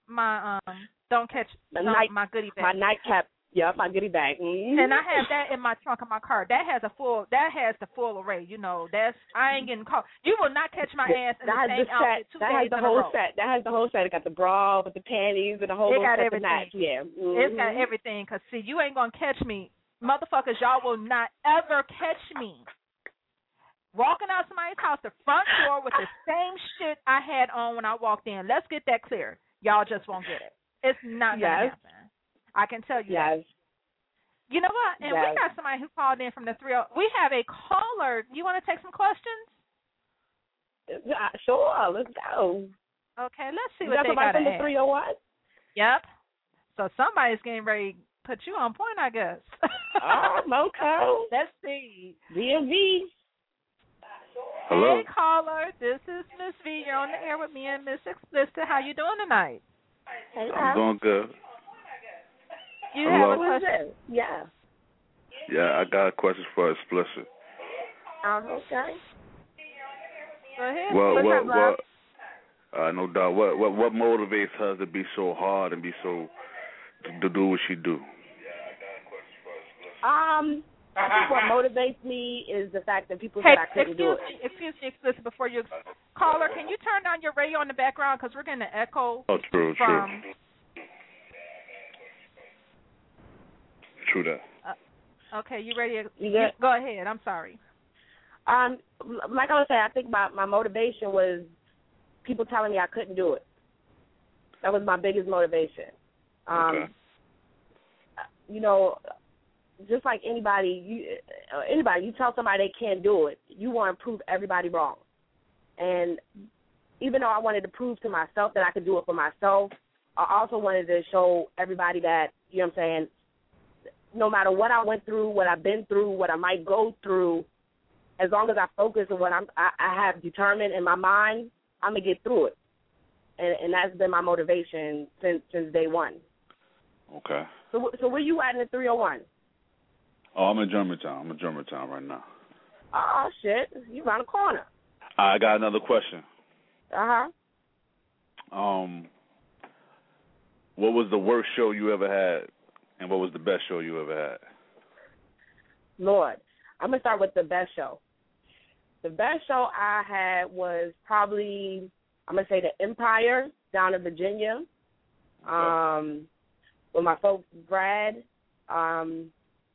my goodie bag. My nightcap. Yep, my goodie bag. Mm-hmm. And I have that in my trunk of my car. That has the full array. You know, I ain't getting caught. You will not catch my ass in the same outfit 2 days in a row. That has the whole set. It got the bra with the panties and the whole. It got everything. Match. Yeah, mm-hmm. It's got everything. Cause see, you ain't gonna catch me, motherfuckers. Y'all will not ever catch me walking out somebody's house, the front door with the same shit I had on when I walked in. Let's get that clear. Y'all just won't get it. It's not gonna happen. I can tell you that. You know what? And we got somebody who called in from the 30. We have a caller. You want to take some questions? Sure. Let's go. Okay. Let's see what they got to ask. From the 301? Yep. So somebody's getting ready to put you on point, I guess. Moco. Let's see. DMV. Hello. Hey, caller. This is Miss V. You're on the air with me and Miss Explicit. How you doing tonight? Hey, I'm doing good. You Hello? have a question? Yeah. Yeah, I got a question for Explicit. Okay. Go ahead. No doubt. What motivates her to be so hard and be so to do what she do? I think what motivates me is the fact that people said I couldn't do it. Excuse me, Explicit. Before you caller, can you turn down your radio in the background because we're getting an echo? Oh, true. True that. Okay, you ready? Go ahead. I'm sorry. Like I was saying, I think my motivation was people telling me I couldn't do it. That was my biggest motivation. Okay. You know, just like anybody, you tell somebody they can't do it, you want to prove everybody wrong. And even though I wanted to prove to myself that I could do it for myself, I also wanted to show everybody that, you know what I'm saying, no matter what I went through, what I've been through, what I might go through, as long as I focus on what I have determined in my mind, I'm going to get through it. And that's been my motivation since day one. Okay. So where you at in the 301? Oh, I'm in Germantown. Right now. Oh, shit. You around the corner. I got another question. Uh-huh. What was the worst show you ever had? And what was the best show you ever had? Lord, I'm going to start with the best show. The best show I had was probably, I'm going to say the Empire down in Virginia. Okay. With my folks, Brad, and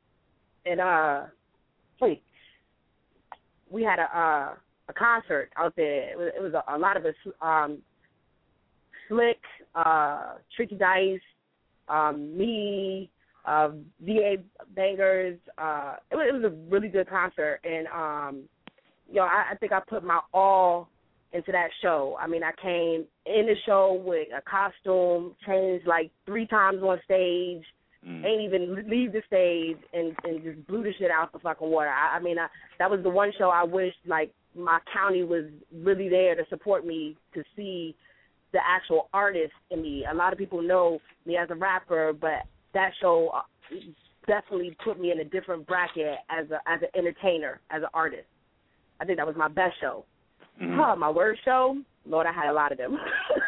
we had a concert out there. It was a lot of us, Slick, Tricky Dice, me, VA Bangers. It was a really good concert, and I think I put my all into that show. I mean, I came in the show with a costume, changed like 3 times on stage, ain't even leave the stage, and just blew the shit out the fucking water. I mean, that was the one show I wish, like, my county was really there to support me, to see the actual artist in me. A lot of people know me as a rapper, but that show definitely put me in a different bracket as an entertainer, as an artist. I think that was my best show. Mm-hmm. My worst show, Lord, I had a lot of them.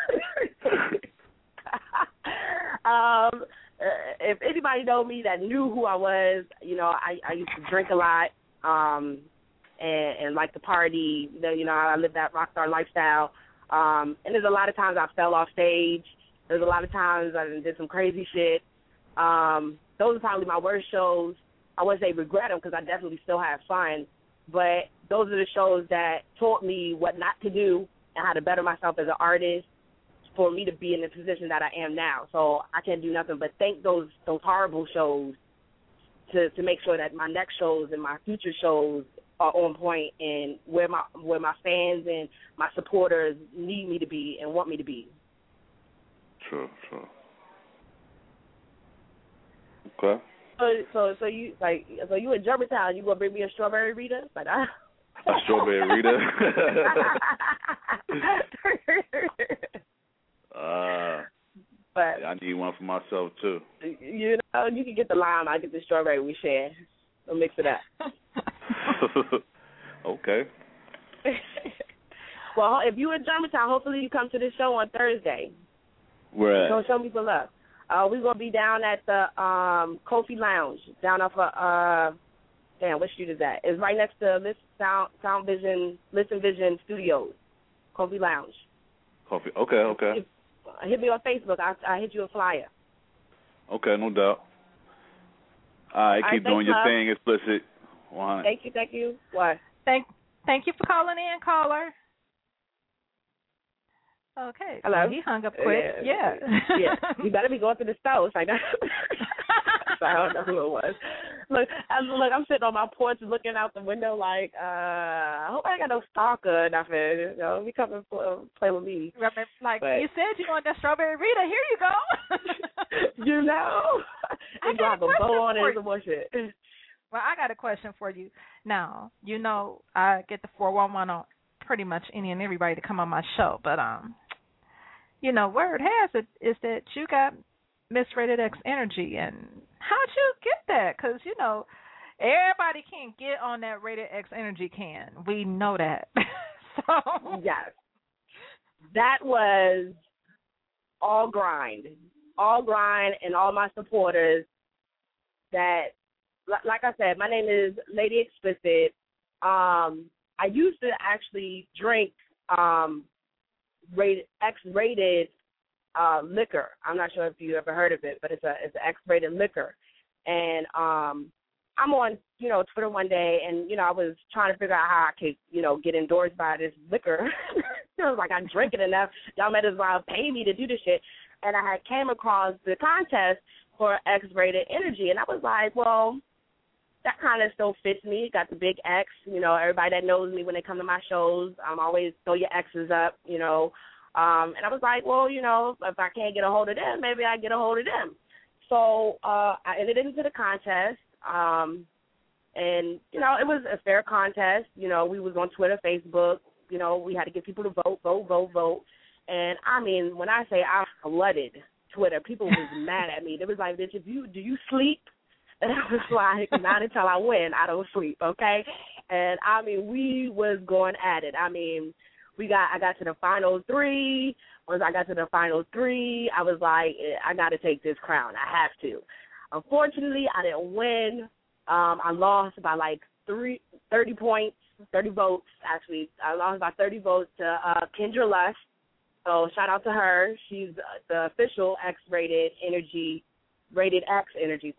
If anybody know me that knew who I was, I used to drink a lot. and like to party. You know, I live that rock star lifestyle. And there's a lot of times I fell off stage. There's a lot of times I did some crazy shit. Those are probably my worst shows. I wouldn't say regret them because I definitely still have fun, but those are the shows that taught me what not to do and how to better myself as an artist for me to be in the position that I am now. So I can't do nothing but thank those horrible shows to make sure that my next shows and my future shows are on point and where my fans and my supporters need me to be and want me to be. True. Okay. So you in Germantown, you gonna bring me a strawberry Rita? Like a strawberry Rita. But I need one for myself too. You know, you can get the lime, I get the strawberry. We share. We'll mix it up. Okay. Well, if you're in Germantown, hopefully you come to this show on Thursday. Where at? So show people love. We're going to be down at the Kofi Lounge, down off of, what street is that? It's right next to Listen Vision Studios, Kofi Lounge. Kofi, okay. Hit me on Facebook. I'll hit you a flyer. Okay, no doubt. All right, keep doing your love. thing, Explicit. 100. Thank you. What? Thank you for calling in, caller. Okay. Hello. Well, he hung up quick. Yeah. You better be going to the stove. Like that. So I don't know who it was. Look, I'm sitting on my porch looking out the window like, I hope I ain't got no stalker or nothing. You know, he come and play with me. Like, but you said you want that strawberry Rita. Here you go. You know. I got a bow on it and some more shit. Well, I got a question for you. Now, you know, I get the 411 on pretty much any and everybody to come on my show, but you know, word has it is that you got Miss Rated X Energy, and how'd you get that? Because, you know, everybody can't get on that Rated X Energy can. We know that. So yes, that was all grind, and all my supporters. That, like I said, my name is Lady Explicit. I used to actually drink X-rated liquor. I'm not sure if you ever heard of it, but it's an X-rated liquor. And I'm on, you know, Twitter one day, and, you know, I was trying to figure out how I could, you know, get endorsed by this liquor. I was like, I'm drinking enough. Y'all might as well pay me to do this shit. And I had came across the contest for X-rated energy, and I was like, well, that kind of still fits me. Got the big X, you know, everybody that knows me when they come to my shows, I'm always throw your X's up, you know. And I was like, well, you know, if I can't get a hold of them, maybe I get a hold of them. So I entered into the contest, and, you know, it was a fair contest. You know, we was on Twitter, Facebook. You know, we had to get people to vote. And, I mean, when I say I flooded Twitter, people was mad at me. They was like, bitch, do you sleep? And I was like, not until I win, I don't sleep, okay? And, I mean, we was going at it. I mean, I got to the final three. Once I got to the final three, I was like, I got to take this crown. I have to. Unfortunately, I didn't win. I lost by like 30 points, 30 votes, actually. I lost by 30 votes to Kendra Lush. So shout out to her. She's the official X-rated energy, Rated X Energy,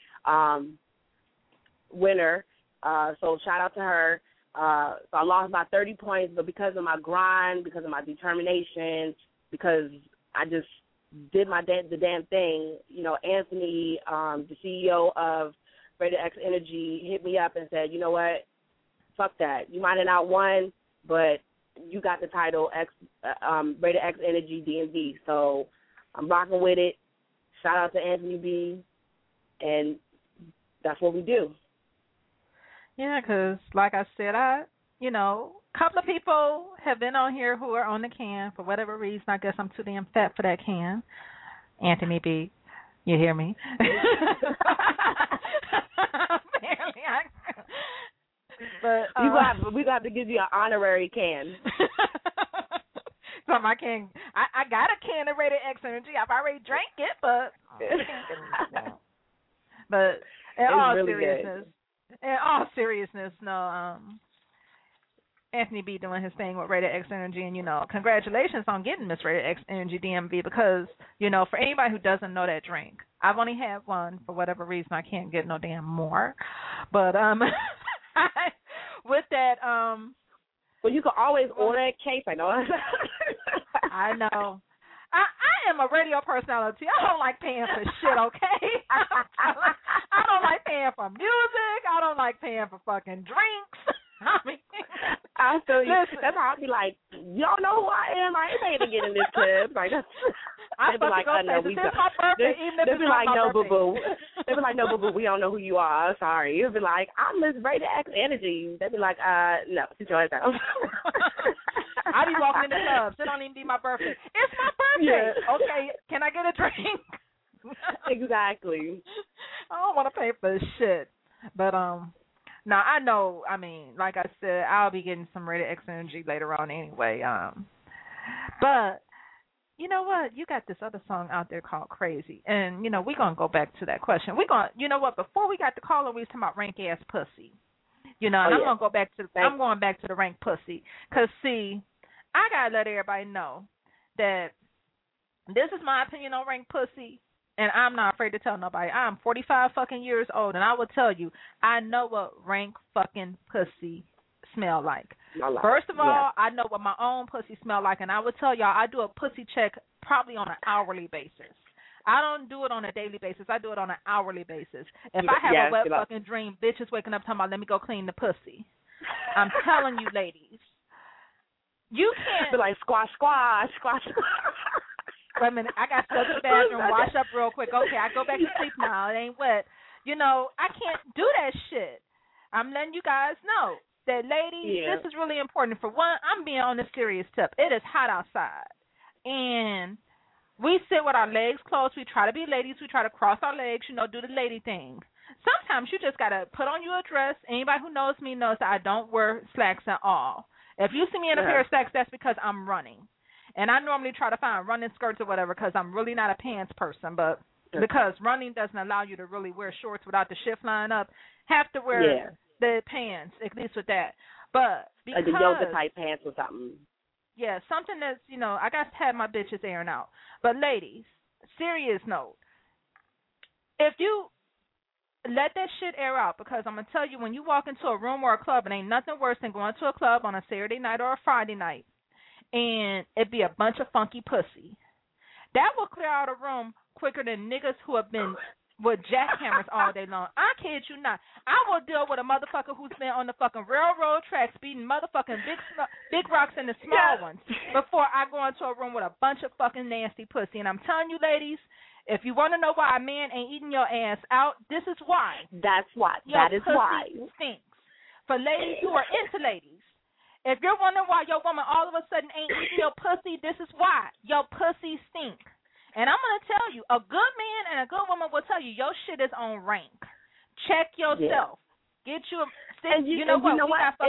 winner. So shout out to her. So I lost by 30 points, but because of my grind, because of my determination, because I just did the damn thing, you know, Anthony, the CEO of Rated X Energy, hit me up and said, you know what, fuck that. You might have not won, but you got the title Rated X Energy DMV. So I'm rocking with it. Shout out to Anthony B. And that's what we do. Yeah, because like I said, you know, a couple of people have been on here who are on the can for whatever reason. I guess I'm too damn fat for that can. Anthony B., you hear me? Apparently, but we got to give you an honorary can. So my can, I got a can of Rated X Energy. I've already drank it, but but in all really seriousness. Good. In all seriousness, no. Anthony B doing his thing with Rated X Energy, and congratulations on getting Miss Rated X Energy DMV, because for anybody who doesn't know that drink, I've only had one. For whatever reason, I can't get no damn more. But with that, well, you can always order a case. I know. I know. I am a radio personality. I don't like paying for shit, okay? I don't like paying for music. I don't like paying for fucking drinks. I mean, I feel you. Listen. That's how I'll be like, y'all know who I am. I ain't paying to get in this club. Like, I'm they be like, no, we don't. My birthday, they be like, no, boo-boo. They be like, no, boo-boo, we don't know who you are. Sorry. You'll be like, I'm Miss Rated X Energy. They be like, no, sit your ass down. I be walking in the clubs. It don't even be my birthday. It's my birthday. Yeah. Okay, can I get a drink? Exactly. I don't want to pay for this shit. But, now, I know, I mean, like I said, I'll be getting some Rated X Energy later on anyway. But, you know what? You got this other song out there called Crazy. And, we're going to go back to that question. You know what? Before we got the caller, we was talking about rank-ass pussy. And I'm going to go back to, I'm going back to the rank pussy. Because, see, I got to let everybody know that this is my opinion on rank pussy. And I'm not afraid to tell nobody. I'm 45 fucking years old, and I will tell you, I know what rank fucking pussy smell like. First of all, I know what my own pussy smell like, and I will tell y'all, I do a pussy check probably on an hourly basis. I don't do it on a daily basis. I do it on an hourly basis. If I have a wet fucking dream, bitches waking up talking about, let me go clean the pussy. I'm telling you, ladies, you can't. Be like, squash, squash, squash, squash. Wait a minute, I got to go to the bathroom, wash up real quick. Okay, I go back to sleep now. It ain't wet. I can't do that shit. I'm letting you guys know that, ladies, this is really important. For one, I'm being on a serious tip. It is hot outside. And we sit with our legs closed. We try to be ladies. We try to cross our legs, do the lady thing. Sometimes you just got to put on your dress. Anybody who knows me knows that I don't wear slacks at all. If you see me in a pair of slacks, that's because I'm running. And I normally try to find running skirts or whatever because I'm really not a pants person. But because running doesn't allow you to really wear shorts without the shift line up, have to wear the pants, at least with that. But because like the yoga type pants or something. Yeah, something that's, I got to have my bitches airing out. But ladies, serious note, if you let that shit air out, because I'm going to tell you, when you walk into a room or a club, it ain't nothing worse than going to a club on a Saturday night or a Friday night, and it be a bunch of funky pussy. That will clear out a room quicker than niggas who have been with jackhammers all day long. I kid you not. I will deal with a motherfucker who's been on the fucking railroad tracks beating motherfucking big rocks in the small ones before I go into a room with a bunch of fucking nasty pussy. And I'm telling you, ladies, if you want to know why a man ain't eating your ass out, this is why. That's why. That is why. Stinks. For ladies who are into ladies, if you're wondering why your woman all of a sudden ain't eating your pussy, this is why. Your pussy stink. And I'm going to tell you, a good man and a good woman will tell you, your shit is on rank. Check yourself. Get you a stick. You know what?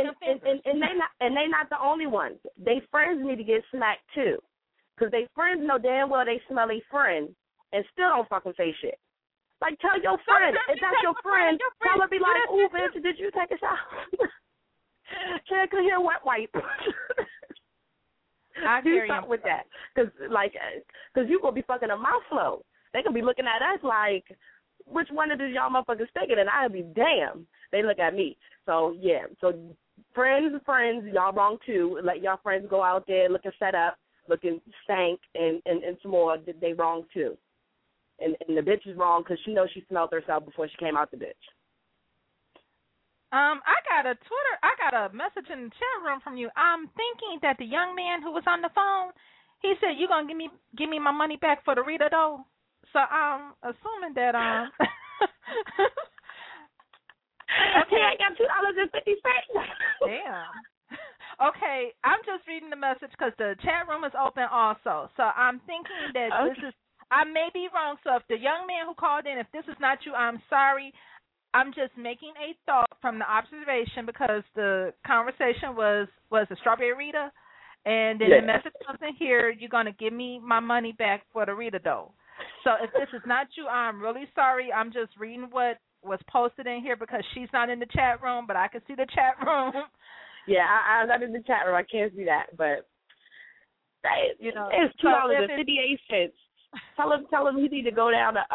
And they not the only ones. They friends need to get smacked too. Because they friends know damn well they smell a friend and still don't fucking say shit. Like, tell your friend. If that's your friend, tell her, be like, ooh, bitch, did you take a shower? Check your wet wipe. I do something with that, cause you gonna be fucking a mouth flow. They gonna be looking at us like, which one of these y'all motherfuckers thinking? And I'll be damn. They look at me. So so friends, y'all wrong too. Let y'all friends go out there looking set up, looking stank, and some more. They wrong too. And the bitch is wrong because she knows she smelled herself before she came out the bitch. I got a message in the chat room from you. I'm thinking that the young man who was on the phone, he said, you gonna give me my money back for the Rita dough. So I'm assuming that okay, I got $2.50. Damn. Okay, I'm just reading the message because the chat room is open also. So I'm thinking that this is, I may be wrong. So if the young man who called in, if this is not you, I'm sorry. I'm just making a thought from the observation because the conversation was the Strawberry Rita, and then the message comes in here, you're going to give me my money back for the Rita dough. So if this is not you, I'm really sorry. I'm just reading what was posted in here because she's not in the chat room, but I can see the chat room. Yeah, I'm not in the chat room. I can't see that, but You know, it's so if $2.58. Tell him he need to go down to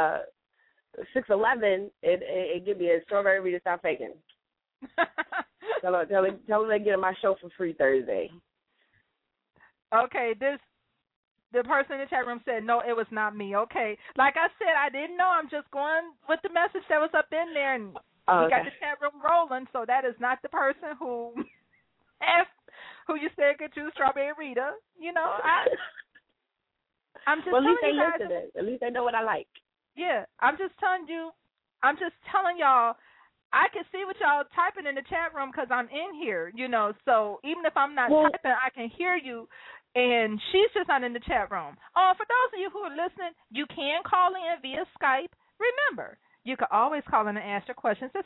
611 and give me a strawberry Rita. Stop faking. tell him they get my show for free Thursday. Okay, the person in the chat room said, no, it was not me. Okay. Like I said, I didn't know. I'm just going with the message that was up in there, and we got the chat room rolling, so that is not the person who asked, who you said could choose Strawberry Rita. You know, I'm just well, at least telling they you guys. listen. At least they know what I like. Yeah, I'm just telling y'all, I can see what y'all typing in the chat room because I'm in here, you know. So even if I'm not typing, I can hear you. And she's just not in the chat room. Oh, for those of you who are listening, you can call in via Skype. Remember, you can always call in and ask your questions at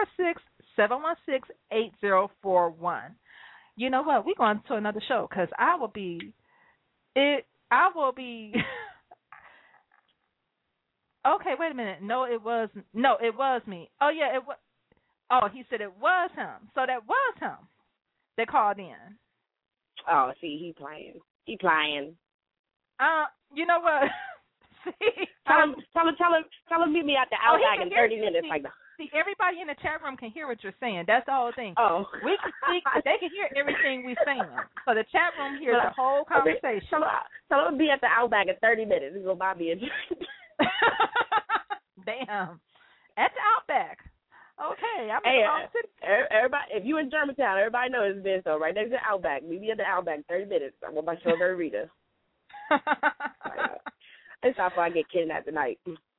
646-716-8041. You know what? We're going to another show because I will be. Okay, wait a minute. No, it was me. Oh, yeah, it was. Oh, he said it was him. So that was him. They called in. Oh, see, he playing. You know what? See, tell him, meet me at the Outback in 30 minutes. See, everybody in the chat room can hear what you're saying. That's the whole thing. Oh. We can speak, they can hear everything we're saying. So the chat room hears the whole conversation. Tell him be at the Outback in 30 minutes. He's going to buy me a drink. Damn. At the Outback. Okay, I'm in the wrong city. Everybody, if you in Germantown, everybody knows it's been so right next to the Outback. Meet me at the Outback, 30 minutes. I'm going to buy Strawberry Rita. It's not before I get kidnapped tonight.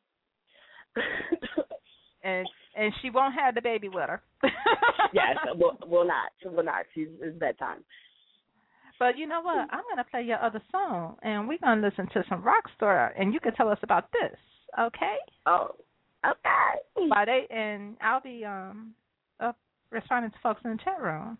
and she won't have the baby with her. Yes, will not. She will not. It's bedtime. But you know what? I'm going to play your other song, and we're going to listen to some Rockstar, and you can tell us about this, okay? Oh, okay. And I'll be responding to folks in the chat room.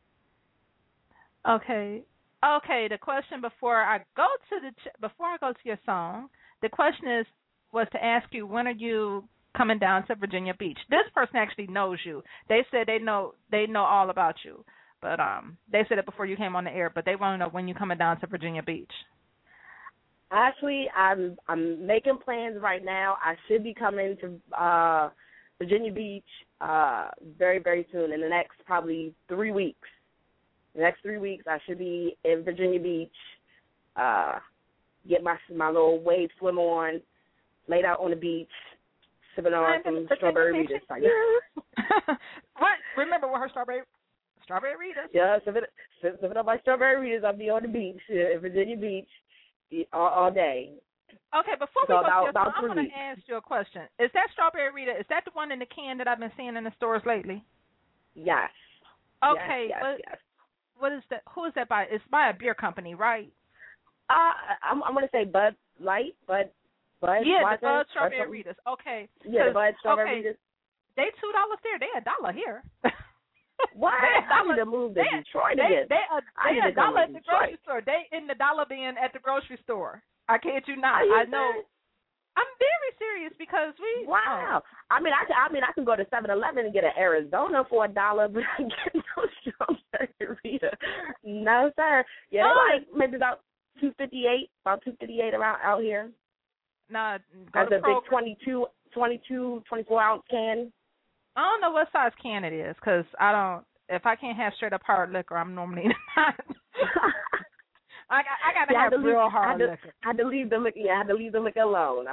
Okay. The question before I go to your song, the question was to ask you, when are you coming down to Virginia Beach? This person actually knows you. They said they know all about you, but they said it before you came on the air. But they want to know when you're coming down to Virginia Beach. Actually, I'm making plans right now. I should be coming to Virginia Beach very, very soon, in the next probably 3 weeks. The next 3 weeks, I should be in Virginia Beach, get my little wave swim on, laid out on the beach, sipping on some Strawberry Rita. What? Remember what her Strawberry Rita? Yeah, sipping on my Strawberry Ritas. I'll be on the beach in Virginia Beach all day. Okay, before we go to your song, I'm going to ask you a question. Is that Strawberry Rita, is that the one in the can that I've been seeing in the stores lately? Yes. Okay. Yes. What is that? Who is that by? It's by a beer company, right? I'm going to say Bud Light, Bud. Yeah, the Bud Strawberry Ritas. Okay. Yeah, the Bud Strawberry Ritas. They $2 there. They $1 here. What? I need to move to Detroit again. They $1 at the grocery store. They in the dollar bin at the grocery store. I kid you not. I know. I'm very serious because we. Wow. I mean, I can go to 7-Eleven and get an Arizona for $1, but I get no Strawberry Rita. No, sir. Yeah, like maybe about $2.58 around out here. Nah, that's a big 24-ounce can. I don't know what size can it is because if I can't have straight up hard liquor, I'm normally not. I gotta have real hard liquor. I had to leave the liquor. Yeah, I had to leave the liquor alone.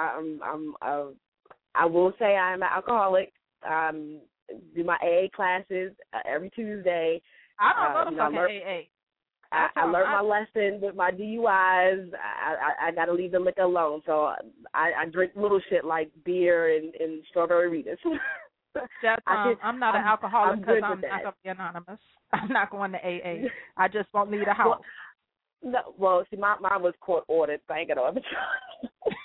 I will say I'm an alcoholic. Do my AA classes every Tuesday. I don't go to fucking AA. I learned my lesson with my DUIs. I got to leave the liquor alone. So I drink little shit like beer and Strawberry Ritas. I'm not an alcoholic because I'm not going to be anonymous. I'm not going to AA. I just won't leave the house. See, mine was court ordered, so I ain't got no other choice.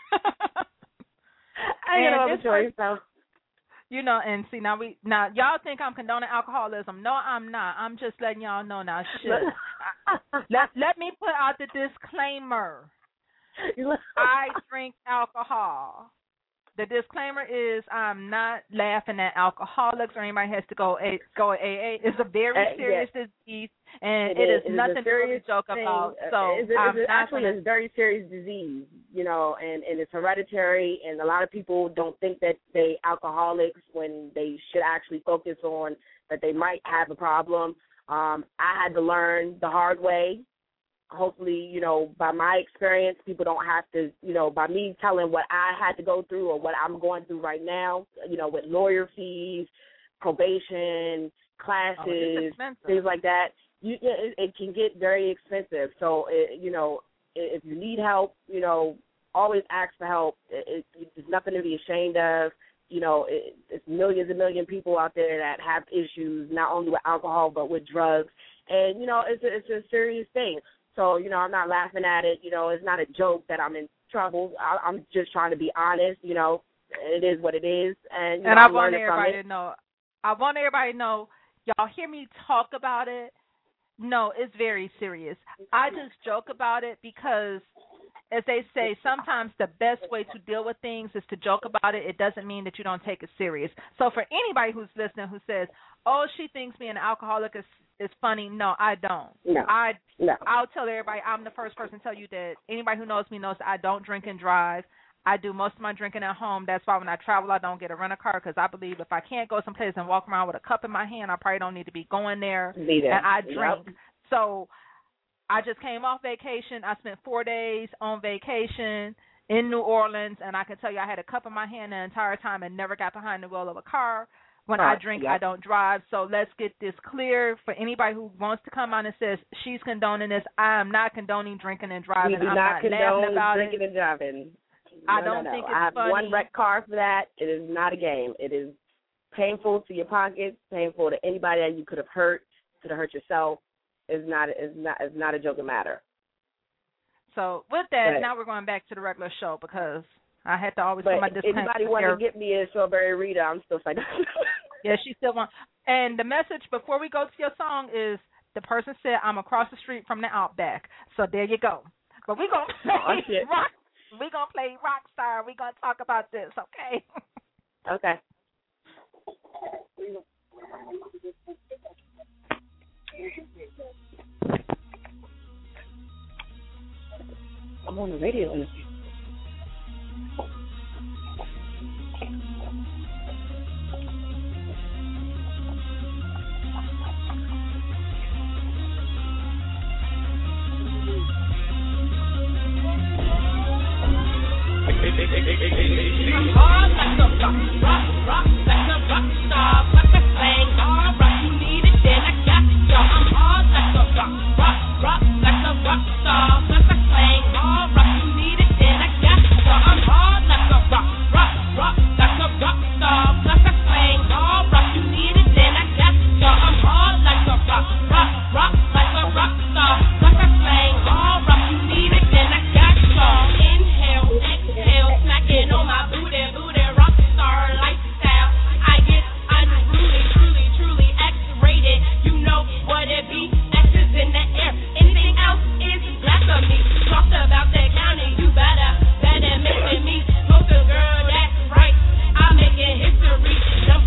I ain't got no other choice, so. You know, and see, now y'all think I'm condoning alcoholism. No, I'm not. I'm just letting y'all know now. Shit. Let me put out the disclaimer. I drink alcohol. the disclaimer is I'm not laughing at alcoholics or anybody has to go AA. It's a very serious disease, and it is nothing to joke about. So it's actually a very serious disease, you know, and it's hereditary, and a lot of people don't think that they alcoholics when they should actually focus on that they might have a problem. I had to learn the hard way. Hopefully, you know, by my experience, people don't have to, you know, by me telling what I had to go through or what I'm going through right now, you know, with lawyer fees, probation, classes, things like that, it can get very expensive. So, you know, if you need help, you know, always ask for help. There's nothing to be ashamed of. You know, it's millions and millions of people out there that have issues, not only with alcohol but with drugs. And, you know, it's a serious thing. So, you know, I'm not laughing at it. You know, it's not a joke that I'm in trouble. I'm just trying to be honest. You know, it is what it is. And, you know, I want everybody to know. I want everybody to know, y'all hear me talk about it? No, it's very serious. I just joke about it because, as they say, sometimes the best way to deal with things is to joke about it. It doesn't mean that you don't take it serious. So for anybody who's listening who says, oh, she thinks being an alcoholic is funny, no, I don't. No. I'll tell everybody, I'm the first person to tell you that anybody who knows me knows that I don't drink and drive. I do most of my drinking at home. That's why when I travel, I don't get a rental car because I believe if I can't go someplace and walk around with a cup in my hand, I probably don't need to be going there. And I drink. Yep. So I just came off vacation. I spent 4 days on vacation in New Orleans, and I can tell you I had a cup in my hand the entire time and never got behind the wheel of a car. When I drink, I don't drive. So let's get this clear for anybody who wants to come on and says she's condoning this. I am not condoning drinking and driving. We do not condone drinking and driving. I don't think it's funny. I have one wrecked car for that. It is not a game. It is painful to your pockets, painful to anybody that you could have hurt, could have hurt yourself. It's not a joking matter. So with that, now we're going back to the regular show because I had to always put my disclaimer. If anybody want to get me a Strawberry Rita, I'm still saying. Yeah, she still wants. And the message before we go to your song is the person said I'm across the street from the Outback. So there you go. But we're gonna play rock. We're gonna play Rockstar. We're gonna talk about this, okay? Okay. I'm on the radio interview. I'm hard like a rock like a rock star, like a slang, all rock, you need it, then I got it, y'all. I'm hard like a rock like a rock star, like a slang, all rock, you need it, then I got it, y'all. I'm hard like a rock like a rock star, like a slang, all rock, you need it, then I got it, y'all. I'm hard like a rock like a rock star, like a slang, all rock, you need it, then I got it, y'all. Inhale, exhale, smacking on my booty, rock star lifestyle. I get unruly, truly X-rated. You know what it be? X's in the air. Anything else is blasphemy. Talked about that county, you better mention me. Most of girl, that's right. I'm making history.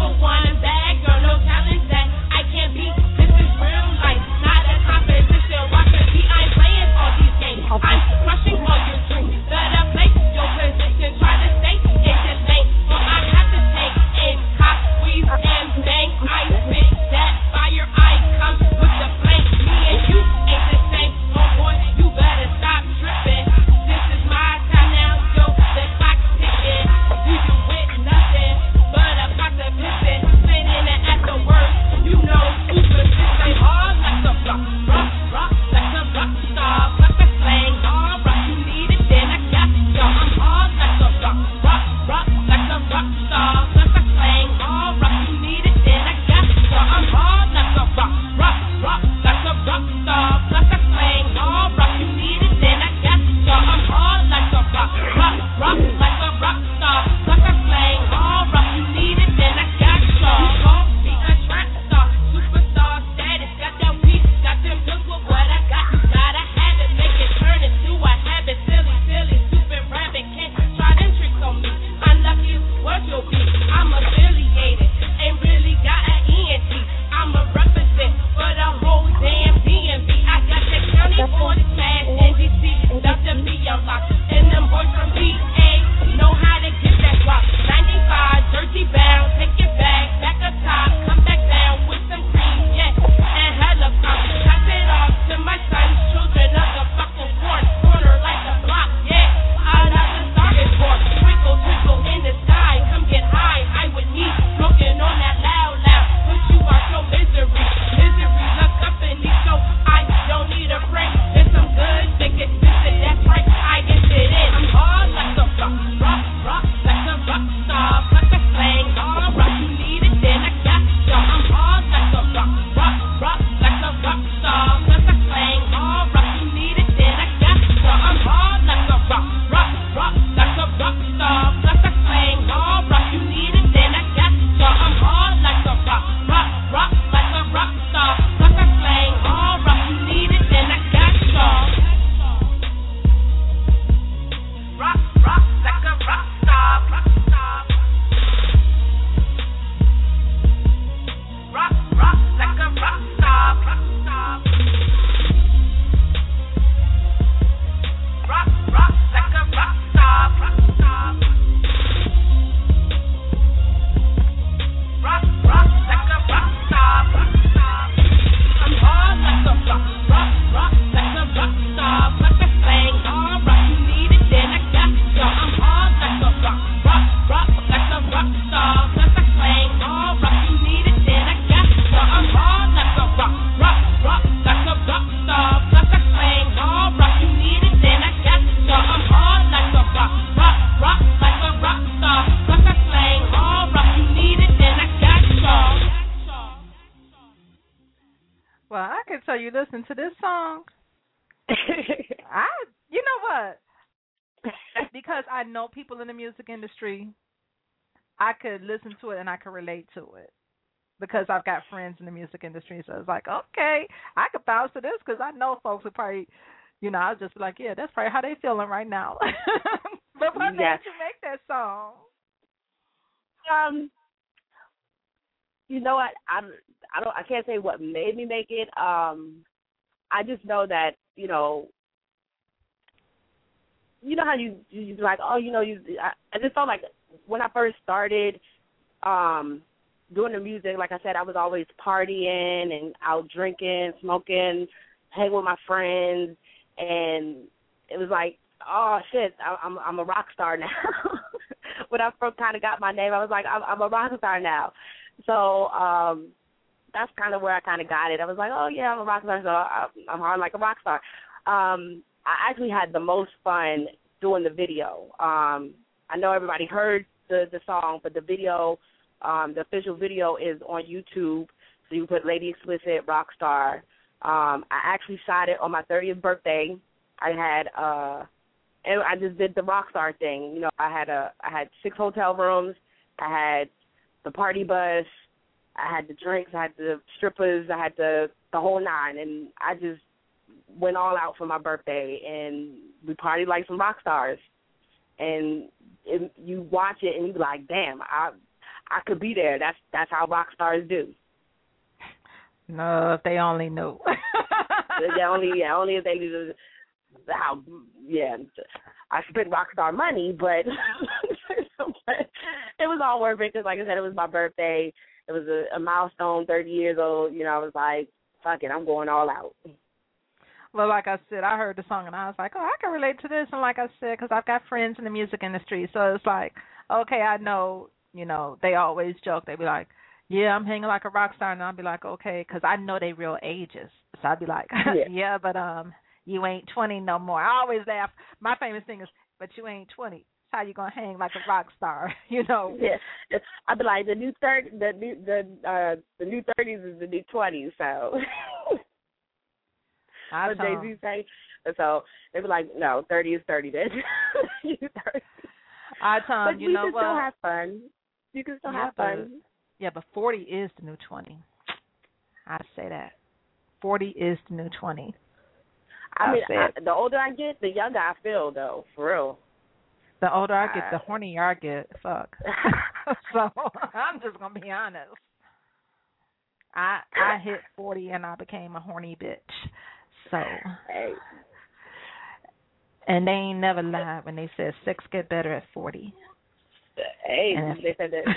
#1 bag, girl, no talent that I can't beat. This is real life, not a competition. Watch the beat, I'm playing all these games. I'm crushing all your dreams. Better play your position. Try to stay in this lane. So I have to take in hot squeeze and bang. I spit that fire. I come with the flame. Me and you ain't the same. Oh boy, you better stop tripping. This is my time now, yo. The clock's ticking. You do with nothing but a box of pissing. Spinning it at the worst. You know who's persistent. Hard like a rock like a rock star, like a slang. All rock, you need it, then I got it, yo. I'm hard like a rock like a rock star, like a slang. All rock, you need it, then I got it, yo. I'm hard like a rock like a rock star, like a slang. All rock, you need it, then I got it, yo. I'm hard like a rock like a rock star, like a slang. All rock, you need it, then I got it, yo. You gon' be a track star, superstar status. Got that weak, got them good with what I got. You gotta have it, make it turn into a habit. Silly, stupid rabbit, can't try them tricks on me. Unlucky listening to this song, you know what? Because I know people in the music industry, I could listen to it and I could relate to it. Because I've got friends in the music industry, so it's like, okay, I could bounce to this because I know folks who probably, I'll just be like, yeah, that's probably how they feeling right now. But what made you make that song? You know what? I can't say what made me make it. I just know that you know how you like, oh, I just felt like when I first started doing the music, like I said, I was always partying and out drinking, smoking, hanging with my friends, and it was like, oh shit, I'm a rock star now. When I first kind of got my name, I was like, I'm a rock star now. So that's kind of where I kind of got it. I was like, oh yeah, I'm a rock star, so I'm hard like a rock star. I actually had the most fun doing the video. I know everybody heard the song, but the video. The official video is on YouTube, so you put Lady Explicit Rockstar. I actually shot it on my 30th birthday. And I just did the Rockstar thing. I had 6 hotel rooms. I had the party bus. I had the drinks. I had the strippers. I had the whole 9, and I just went all out for my birthday, and we partied like some rock stars. And you watch it, and you be like, damn, I could be there. That's how rock stars do. No, if they only knew. only if they knew how. Yeah, I spent rock star money, but it was all worth it because, like I said, it was my birthday. It was a milestone, 30 years old. I was like, fuck it, I'm going all out. Well, like I said, I heard the song and I was like, oh, I can relate to this. And like I said, because I've got friends in the music industry, so it's like, okay, I know. They always joke. They be like, yeah, I'm hanging like a rock star. And I'll be like, okay, because I know they real ages. So I'd be like, yeah, but you ain't 20 no more. I always laugh. My famous thing is, but you ain't 20. How you going to hang like a rock star, Yeah. I'd be like, the new 30s is the new 20s, so. What Jay-Z say? So they'd be like, no, 30 is 30 then. I tell them, but you can still have fun. You can still have fun. Yeah, but 40 is the new 20. I say that. 40 is the new 20. I mean, the older I get, the younger I feel, though, for real. The older I get, the hornier I get. Fuck. So I'm just going to be honest. I hit 40 and I became a horny bitch. So. Hey. And they ain't never lied when they said sex get better at 40. Hey, they said that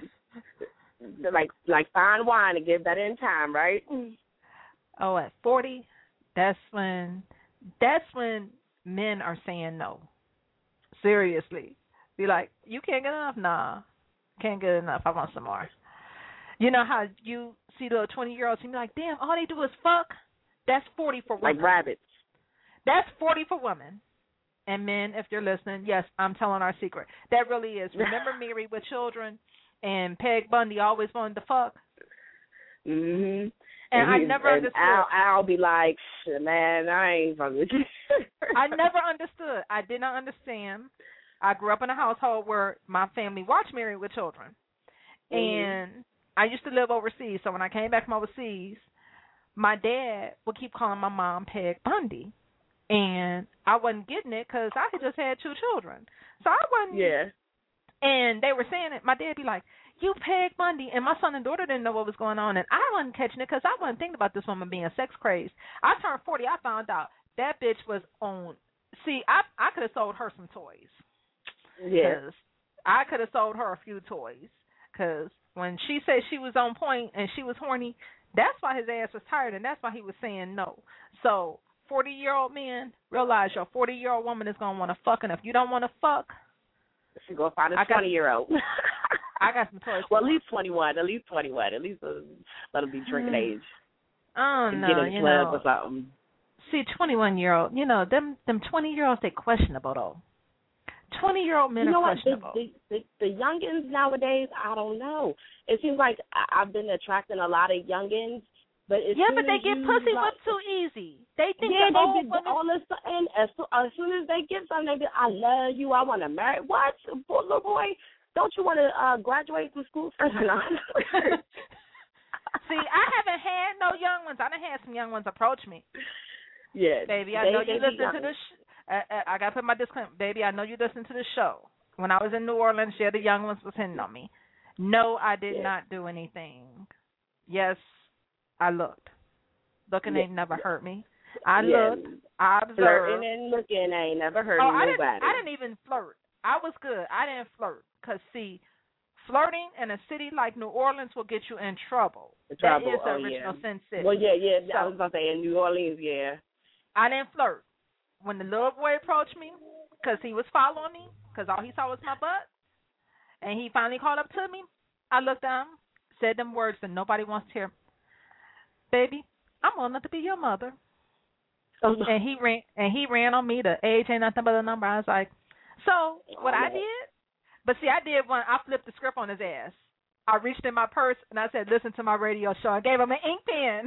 like fine wine, it get better in time, right? Oh, at 40, that's when men are saying no. Seriously. Be like, you can't get enough? Nah, can't get enough. I want some more. You know how you see little 20-year-olds and be like, damn, all they do is fuck? That's 40 for women. Like rabbits. That's 40 for women. And men, if you're listening, yes, I'm telling our secret. That really is. Remember Married with Children and Peg Bundy always wanted to fuck? Mm-hmm. And I never understood. I'll be like, man, I ain't fucking with you. I never understood. I did not understand. I grew up in a household where my family watched Married with Children. And I used to live overseas. So when I came back from overseas, my dad would keep calling my mom Peg Bundy. And I wasn't getting it because I had just had 2 children. So I wasn't. Yeah. And they were saying it. My dad be like, you Peg Bundy. And my son and daughter didn't know what was going on. And I wasn't catching it because I wasn't thinking about this woman being sex crazed. I turned 40. I found out that bitch was on. See, I could have sold her some toys. Yeah. I could have sold her a few toys. Because when she said she was on point and she was horny, that's why his ass was tired. And that's why he was saying no. So 40-year-old men, realize your 40-year-old woman is going to want to fuck. And if you don't want to fuck, she's going to find a 20-year-old. I got some toys. Well, at least 21. At least let them be drinking age. Oh, no, get in the club or something. See, 21-year-old, them 20-year-olds, they questionable, though. 20-year-old men are questionable. The youngins nowadays, I don't know. It seems like I've been attracting a lot of youngins, But as Yeah, soon but they as get you, pussy like, whipped too easy. They think yeah, the they old get women. all this, and as soon as they get something, they be, I love you, I want to marry. What, little boy? Don't you want to graduate from school first? See, I haven't had no young ones. I done had some young ones approach me. Yeah, Baby, I know you listen to the I got to put my disclaimer. Baby, I know you listen to the show. When I was in New Orleans, yeah, the young ones was hitting on me. No, I did not do anything. Yes, I looked. Looking ain't never hurt me. I looked. I observed. Flirting and looking ain't never hurt nobody. I didn't even flirt. I was good. I didn't flirt. Because, see, flirting in a city like New Orleans will get you in trouble. That is the original Sin City. Well, yeah. So, I was about to say in New Orleans, yeah. I didn't flirt. When the little boy approached me, because he was following me, because all he saw was my butt, and he finally called up to me, I looked down, said them words that nobody wants to hear. Baby, I'm old enough to be your mother. And he ran on me. The age ain't nothing but a number. I was like, so what I did, but see, I did one. I flipped the script on his ass. I reached in my purse and I said, listen to my radio show. I gave him an ink pen.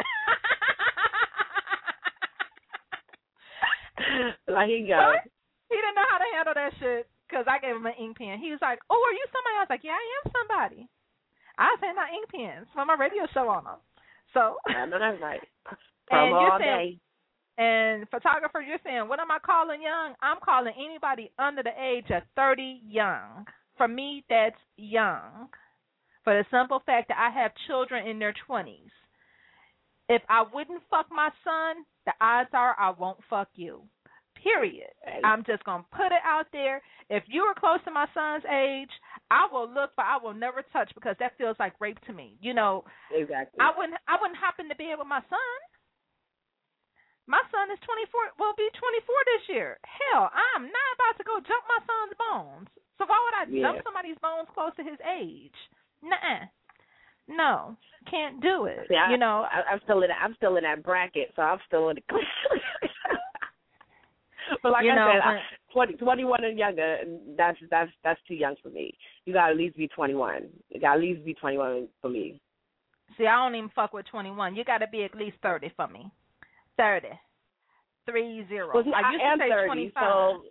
Like he goes. But he didn't know how to handle that shit because I gave him an ink pen. He was like, oh, are you somebody? I was like, yeah, I am somebody. I was handing out ink pens for my radio show on them. So I know that's right. And all day. And photographer, you're saying, what am I calling young? I'm calling anybody under the age of 30 young. For me, that's young. For the simple fact that I have children in their 20s. If I wouldn't fuck my son, the odds are I won't fuck you. Period. I'm just going to put it out there. If you are close to my son's age, I will look, but I will never touch because that feels like rape to me. You know, exactly. I wouldn't hop in the bed with my son. My son is 24, will be 24 this year. Hell, I'm not about to go jump my son's bones. So why would I jump somebody's bones close to his age? Nuh-uh. No, can't do it. See, you know, I'm still in that bracket, so I'm still in the. But like I said, 21 and younger, that's too young for me. You gotta at least be 21. You gotta at least be 21 for me. See, I don't even fuck with 21. You gotta be at least 30 for me. 30. 30. Well, see, I used to say 30, 25. so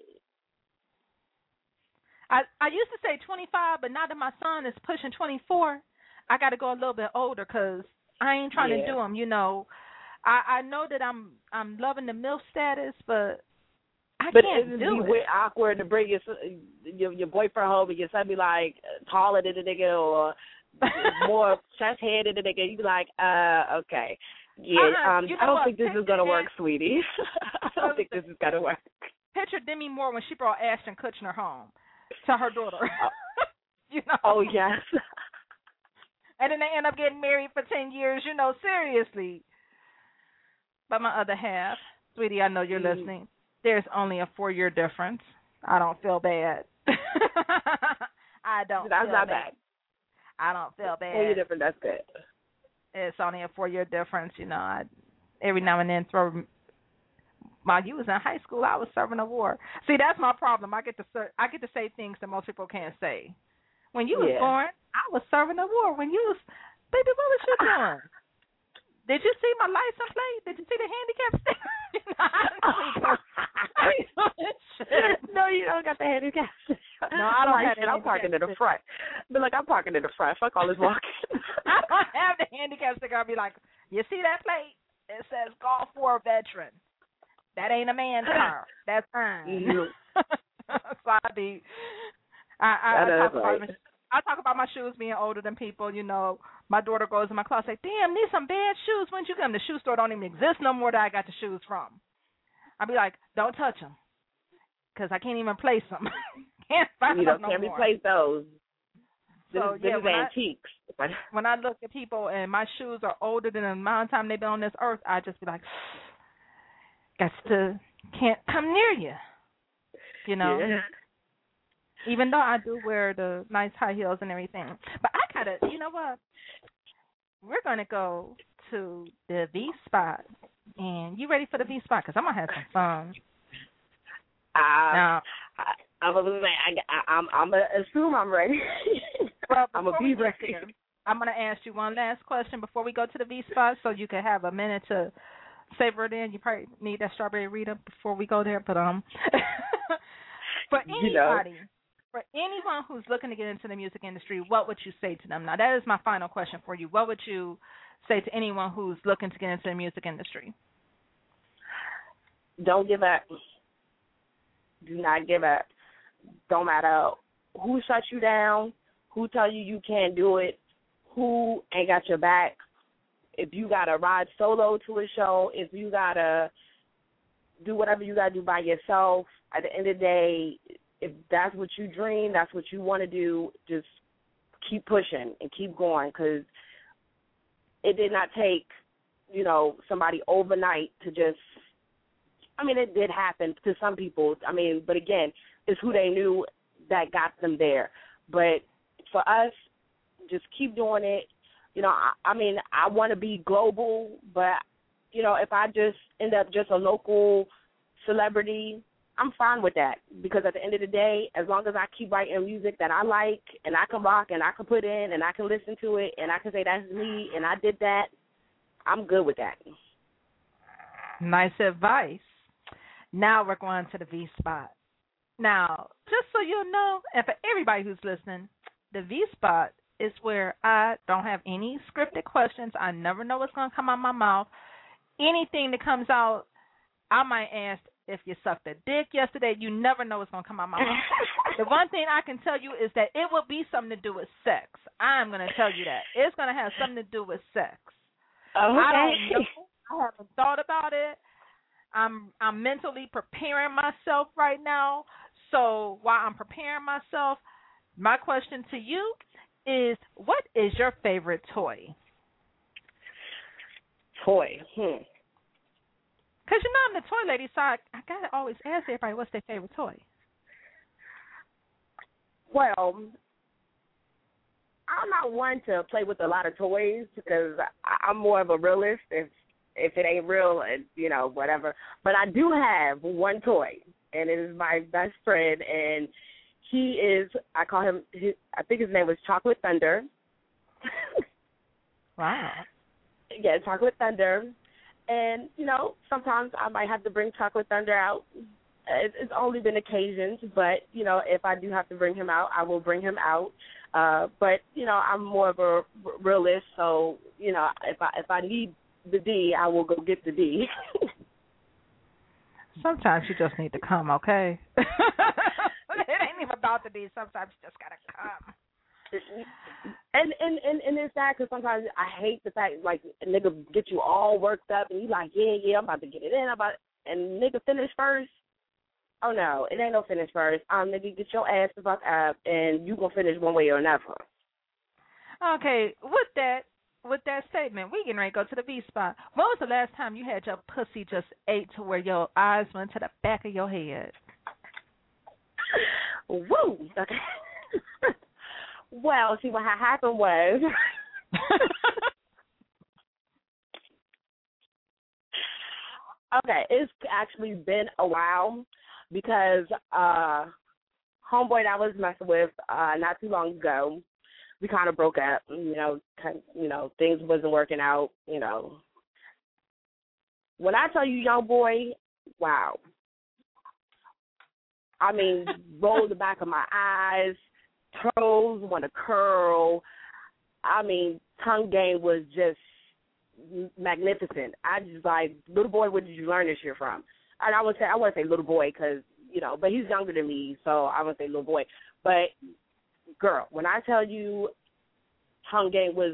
I used to say 25, but now that my son is pushing 24, I got to go a little bit older because I ain't trying to do them. You know, I know that I'm loving the MILF status, but I can't do it. But it's awkward to bring your boyfriend home and your son be like taller than the nigga or more chest hair than the nigga. You be like, okay. Yeah, I don't think this is going to work, sweetie. I don't think this is going to work. Picture Demi Moore when she brought Ashton Kutcher home to her daughter. You know? Oh, yes. And then they end up getting married for 10 years, you know, seriously. But my other half, sweetie, I know you're listening. There's only a 4-year difference. I don't feel bad. I don't That's feel not bad. I don't feel bad. 4-year difference, that's good. It's only a 4-year difference, you know. I every now and then throw. While you was in high school, I was serving a war. See, that's my problem. I get to say things that most people can't say. When you was born, I was serving a war. When you was, baby, what was you doing? Did you see my license plate? Did you see the handicap sticker? No, you don't got the handicap sticker. No, I don't have it. I'm parking in the front. But like, I'm parking in the front. Fuck all this walking. I don't have the handicap sticker. I'll be like, you see that plate? It says Gulf War veteran. That ain't a man's car. That's mine. So I talk about my shoes being older than people. You know, my daughter goes in my closet, like, damn, these some bad shoes. When'd you get them? The shoe store don't even exist no more that I got the shoes from. I'll be like, don't touch them, because I can't even place them. Can't find them no more. Can't replace those. So, this is antiques. When I look at people and my shoes are older than the amount of time they've been on this earth, I just be like, can't come near you. You know? Yeah. Even though I do wear the nice high heels and everything. But I gotta, you know what? We're going to go to the V-Spot. And you ready for the V-Spot? Because I'm going to have some fun. Now, I'm going to assume I'm ready. Well, I'm going to be ready. I'm going to ask you one last question before we go to the V spot, so you can have a minute to savor it in. You probably need that strawberry Rita before we go there, but for anybody, for anyone who's looking to get into the music industry, what would you say to them? Now, that is my final question for you. What would you say to anyone who's looking to get into the music industry? Don't give up. Do not give up. Don't matter who shuts you down, who tell you can't do it, who ain't got your back. If you got to ride solo to a show, if you got to do whatever you got to do by yourself, at the end of the day, if that's what you dream, that's what you want to do, just keep pushing and keep going, because it did not take, somebody overnight to just, it did happen to some people. But again, it's who they knew that got them there. But for us, just keep doing it. I want to be global, but, if I just end up just a local celebrity, I'm fine with that, because at the end of the day, as long as I keep writing music that I like and I can rock and I can put in and I can listen to it and I can say that's me and I did that, I'm good with that. Nice advice. Now we're going to the V spot. Now, just so you know, and for everybody who's listening, the V spot is where I don't have any scripted questions. I never know what's going to come out of my mouth. Anything that comes out, I might ask if you sucked a dick yesterday. You never know what's going to come out of my mouth. The one thing I can tell you is that it will be something to do with sex. I'm going to tell you that. It's going to have something to do with sex. Okay. I don't know. I haven't thought about it. I'm mentally preparing myself right now. So while I'm preparing myself, my question to you is, what is your favorite toy? Toy. Because I'm the toy lady, so I got to always ask everybody what's their favorite toy. Well, I'm not one to play with a lot of toys, because I'm more of a realist. If it ain't real, whatever. But I do have one toy, and it is my best friend, and he is, I call him, I think his name was Chocolate Thunder. Wow. Yeah, Chocolate Thunder. And, sometimes I might have to bring Chocolate Thunder out. It's only been occasions, but, if I do have to bring him out, I will bring him out. But, I'm more of a realist, so, if I need the D, I will go get the D. Sometimes you just need to come, okay? It ain't even about the D. Sometimes you just got to come. And it's sad, because sometimes I hate the fact, like, a nigga get you all worked up, and you like, yeah, I'm about to get it in, and nigga finish first. Oh, no, it ain't no finish first. Nigga, get your ass the fuck up, and you gonna finish one way or another. Okay, with that statement, we getting ready to go to the V spot. When was the last time you had your pussy just ate to where your eyes went to the back of your head? Woo! Okay. Well, see, what happened was, okay, it's actually been a while, because homeboy that I was messing with not too long ago, we kind of broke up. Things wasn't working out. When I tell you, young boy, wow. Roll the back of my eyes, toes want to curl. Tongue game was just magnificent. I just like, little boy, where did you learn this shit from? And I want to say little boy, because but he's younger than me, so I would say little boy. But girl, when I tell you, tongue game was,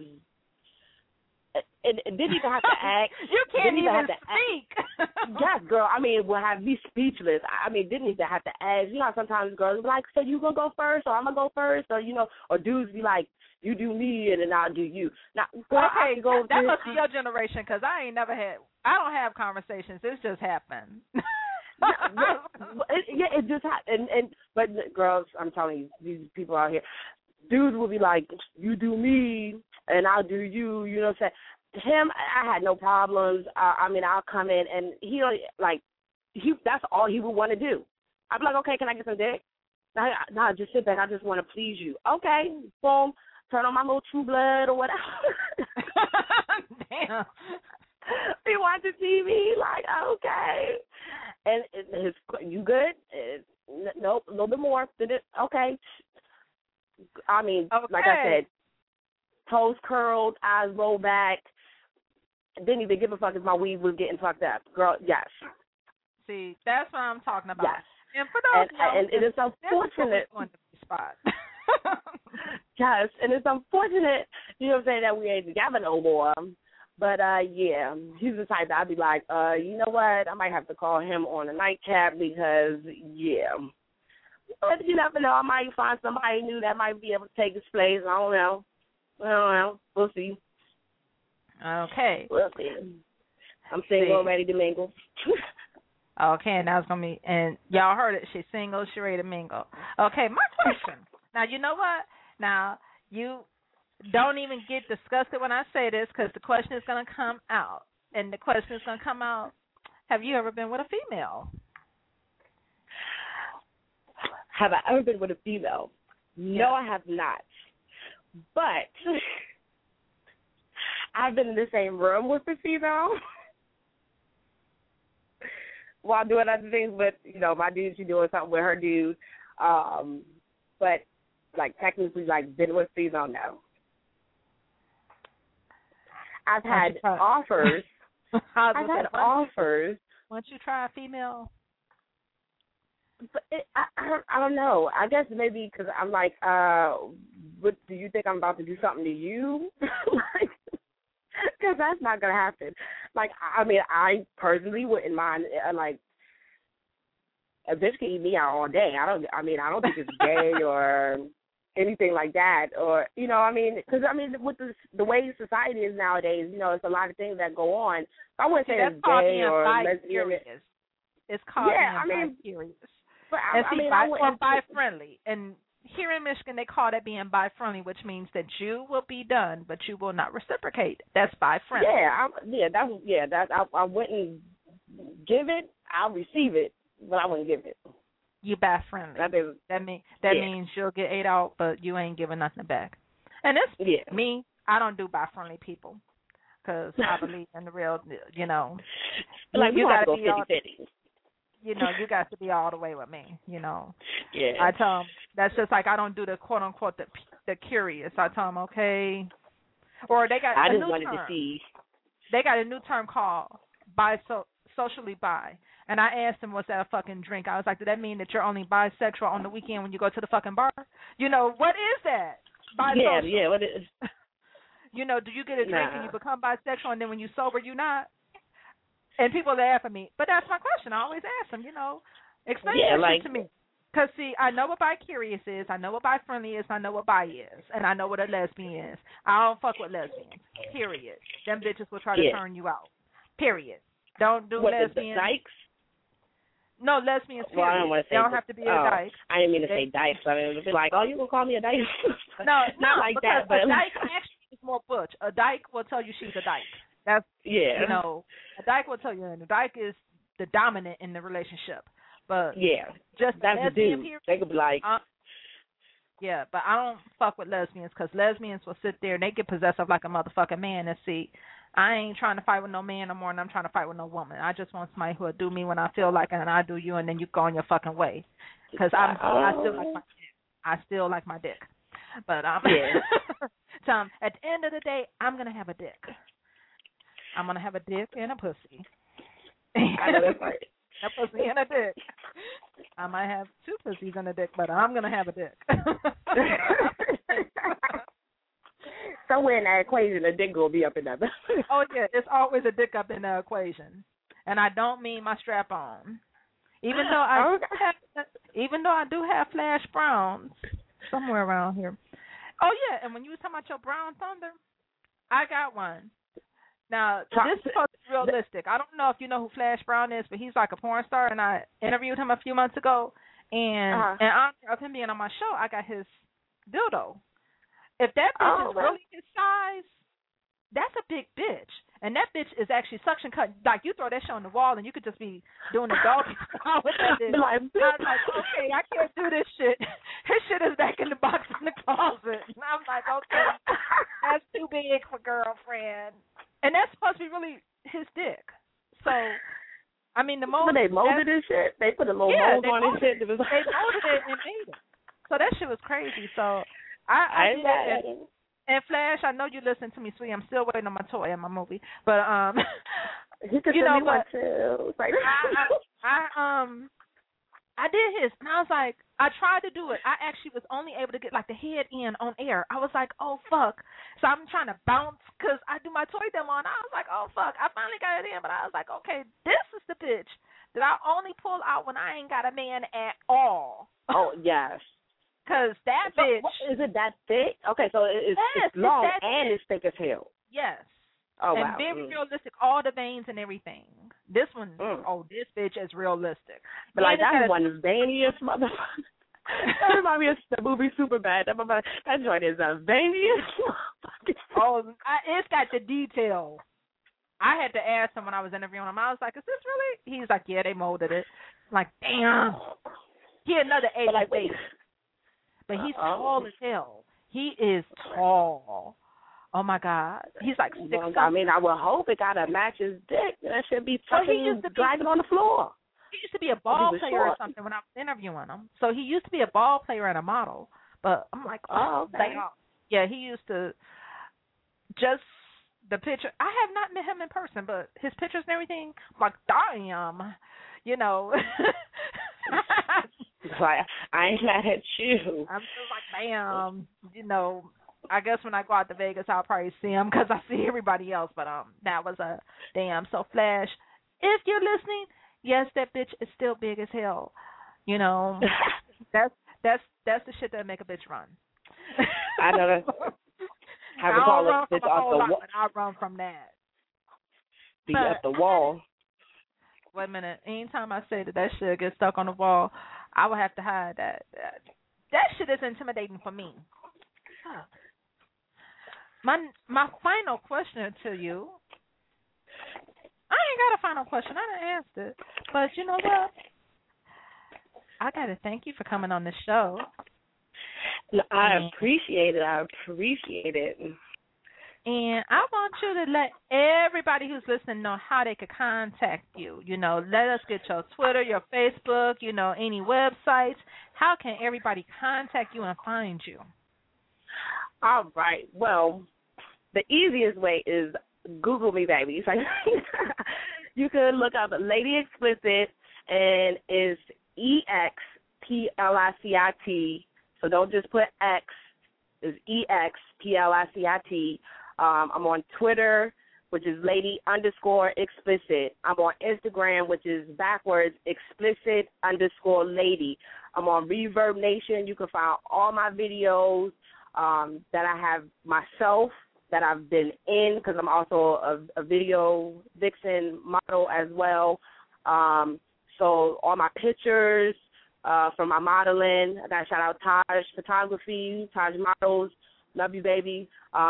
it didn't even have to act. You can't even speak. Yes, girl. Will have me speechless. Didn't even have to ask. How sometimes girls be like, so you gonna go first, or I'm gonna go first, or or dudes be like, you do me and then I'll do you. Now, girl, okay, that must be your generation, because I don't have conversations. It's just happened. It just happened. But girls, I'm telling you, these people out here, dudes will be like, you do me and I'll do you. You know what I'm saying? Him, I had no problems. I'll come in and that's all he would want to do. I'd be like, okay, can I get some dick? No, just sit back. I just want to please you. Okay, boom. turn on my little True Blood or whatever. Damn. He watching TV, like, okay. And you good? Nope, a little bit more. Okay. I mean, like I said, toes curled, eyes rolled back. Didn't even give a fuck if my weave was getting fucked up. Girl, yes. See, that's what I'm talking about. Yes. And for those and it is unfortunate. Yes, and it's unfortunate, you know what I'm saying, that we ain't together no more. But, yeah, he's the type that I'd be like, you know what, I might have to call him on a nightcap because, yeah. But you never know, I might find somebody new that might be able to take his place. I don't know. We'll see. Okay. We'll see. I'm single, ready to mingle. Okay, and that's going to be, and y'all heard it, she's single, she's ready to mingle. Okay, my question. Now, you know what? Now, you don't even get disgusted when I say this because the question is going to come out. And the question is going to come out, have you ever been with a female? Have I ever been with a female? No, Yeah. I have not. But I've been in the same room with a female while doing other things. But, you know, my dude, she's doing something with her dude. But, like, technically, like, been with a female, no. I've had offers. I've had offers. Once you try a female? But I don't know. I guess maybe because I'm like, what do you think I'm about to do something to you? Like, because that's not gonna happen. Like, I mean, I personally wouldn't mind. Like, a bitch can eat me out all day. I don't think it's gay or anything like that. Or, you know, I mean, because I mean, with the way society is nowadays, you know, it's a lot of things that go on. I wouldn't say it's gay or lesbian. It's called being bi-curious. But or bi-friendly. And here in Michigan, they call that being bi-friendly, which means that you will be done, but you will not reciprocate. That's bi-friendly. I wouldn't give it. I'll receive it, but I wouldn't give it. You bi-friendly. That means you'll get ate out, but you ain't giving nothing back. And it's me. I don't do bi-friendly people because I believe in the real, you know. Like, you got to go 50-50. You know, you got to be all the way with me, you know. Yeah. I tell them, that's just like I don't do the quote-unquote the curious. I tell them, okay. Or they got a new term. To see. They got a new term called socially bi. And I asked them, was that a fucking drink? I was like, does that mean that you're only bisexual on the weekend when you go to the fucking bar? You know, what is that? Bisexual. Yeah, what is You know, do you get a drink and you become bisexual and then when you sober, you not? And people laugh at me. But that's my question. I always ask them, you know, explain that to me. Because, see, I know what bi-curious is. I know what bi-friendly is. I know what bi is. And I know what a lesbian is. I don't fuck with lesbians, period. Them bitches will try to turn you out, period. Don't do lesbians. The dykes? No, lesbians, period. Well, I don't want to say they don't have to be a dyke. I didn't mean to say dykes. I mean, it'd be like, you gonna call me a dyke? No, not like that. But a dyke actually is more butch. A dyke will tell you she's a dyke. That's, you know, a dyke will tell you, and a dyke is the dominant in the relationship. But just that's the dude. Period, they could be like, but I don't fuck with lesbians because lesbians will sit there and they get possessive like a motherfucking man. And see, I ain't trying to fight with no man no more, and I'm trying to fight with no woman. I just want somebody who will do me when I feel like it, and I do you, and then you go on your fucking way. Because I still like my dick. I still like my dick. But so at the end of the day, I'm gonna have a dick. I'm going to have a dick and a pussy. I know that's right. A pussy and a dick. I might have two pussies and a dick, but I'm going to have a dick. Somewhere in that equation, a dick will be up in that. Oh, yeah, it's always a dick up in the equation. And I don't mean my strap-on. Even though I do have flash browns somewhere around here. Oh, yeah, and when you was talking about your brown thunder, I got one. Now, this is supposed to be realistic. I don't know if you know who Flash Brown is, but he's like a porn star, and I interviewed him a few months ago. And in honor of him being on my show, I got his dildo. If that bitch is really his size, that's a big bitch. And that bitch is actually suction cut. Like, you throw that shit on the wall and you could just be doing a doggy style with that bitch. I was like, okay, I can't do this shit. His shit is back in the box in the closet. And I was like, okay, that's too big for girlfriend. And that's supposed to be really his dick. So, I mean, the mold. But they molded this shit? They put a little mold on this shit? They molded it and made it. So that shit was crazy. So, I did it. And Flash, I know you listen to me, sweet. I'm still waiting on my toy and my movie, but he could send me one too. I did his, and I was like, I tried to do it. I actually was only able to get like the head in on air. I was like, oh fuck. So I'm trying to bounce because I do my toy demo, and I was like, oh fuck. I finally got it in, but I was like, okay, this is the pitch that I only pull out when I ain't got a man at all. Oh yes. Because that bitch. Is it that thick? Okay, so it's long and it's thick as hell. Yes. Oh, and wow. very realistic, all the veins and everything. This one, this bitch is realistic. But like, that one is veiniest motherfucker. That reminds me of the movie Superbad. That joint is a veiniest motherfucker. It's got the detail. I had to ask him when I was interviewing him. I was like, is this really? He's like, yeah, they molded it. I'm like, damn. He another Asian face. But he's tall as hell. He is tall. Oh, my God. He's like 6'. I mean, I would hope it got to match his dick. That should be fucking dragging on the floor. He used to be a ball player or something when I was interviewing him. So he used to be a ball player and a model. But I'm like, okay. Yeah, he used to just the picture. I have not met him in person, but his pictures and everything, like, damn, you know. Like, I ain't mad at you. I'm just like, bam, you know. I guess when I go out to Vegas, I'll probably see him because I see everybody else. But that was a damn. So Flash, if you're listening, yes, that bitch is still big as hell. You know, that's the shit that make a bitch run. I know that. Have to call it bitch off the wall. I run from that. Be up the wall. Wait a minute. Anytime I say that shit gets stuck on the wall, I would have to hide that. That shit is intimidating for me. My final question to you. I ain't got a final question. I didn't ask it. But you know what? I got to thank you for coming on the show. I appreciate it. And I want you to let everybody who's listening know how they could contact you. You know, let us get your Twitter, your Facebook, you know, any websites. How can everybody contact you and find you? All right. Well, the easiest way is Google me, baby. So you can look up Lady Explicit, and it's EXPLICIT. So don't just put X. It's EXPLICIT. I'm on Twitter, which is Lady_Explicit. I'm on Instagram, which is backwards Explicit_Lady. I'm on Reverb Nation. You can find all my videos that I have myself that I've been in, because I'm also a video vixen model as well. So all my pictures from my modeling. I got to shout out Taj Photography, Taj Models. Love you, baby.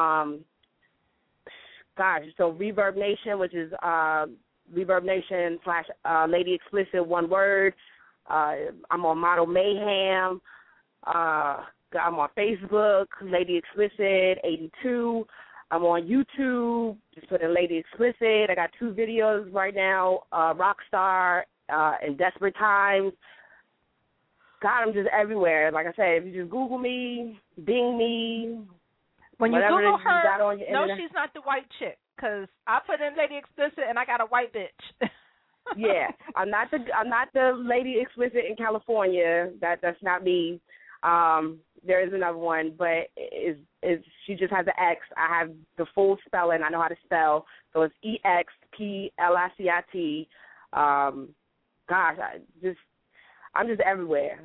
So Reverb Nation, which is Reverb Nation / Lady Explicit, one word. I'm on Model Mayhem. I'm on Facebook, Lady Explicit 82. I'm on YouTube, just put in Lady Explicit. I got 2 videos right now, Rockstar and Desperate Times. God, I'm just everywhere. Like I said, if you just Google me, Bing me, when you Google her, no, she's not the white chick, because I put in Lady Explicit and I got a white bitch. Yeah, I'm not the Lady Explicit in California. That's not me. There is another one, but she just has an X. I have the full spelling. I know how to spell, so it's EXPLICIT. Gosh, I'm just everywhere.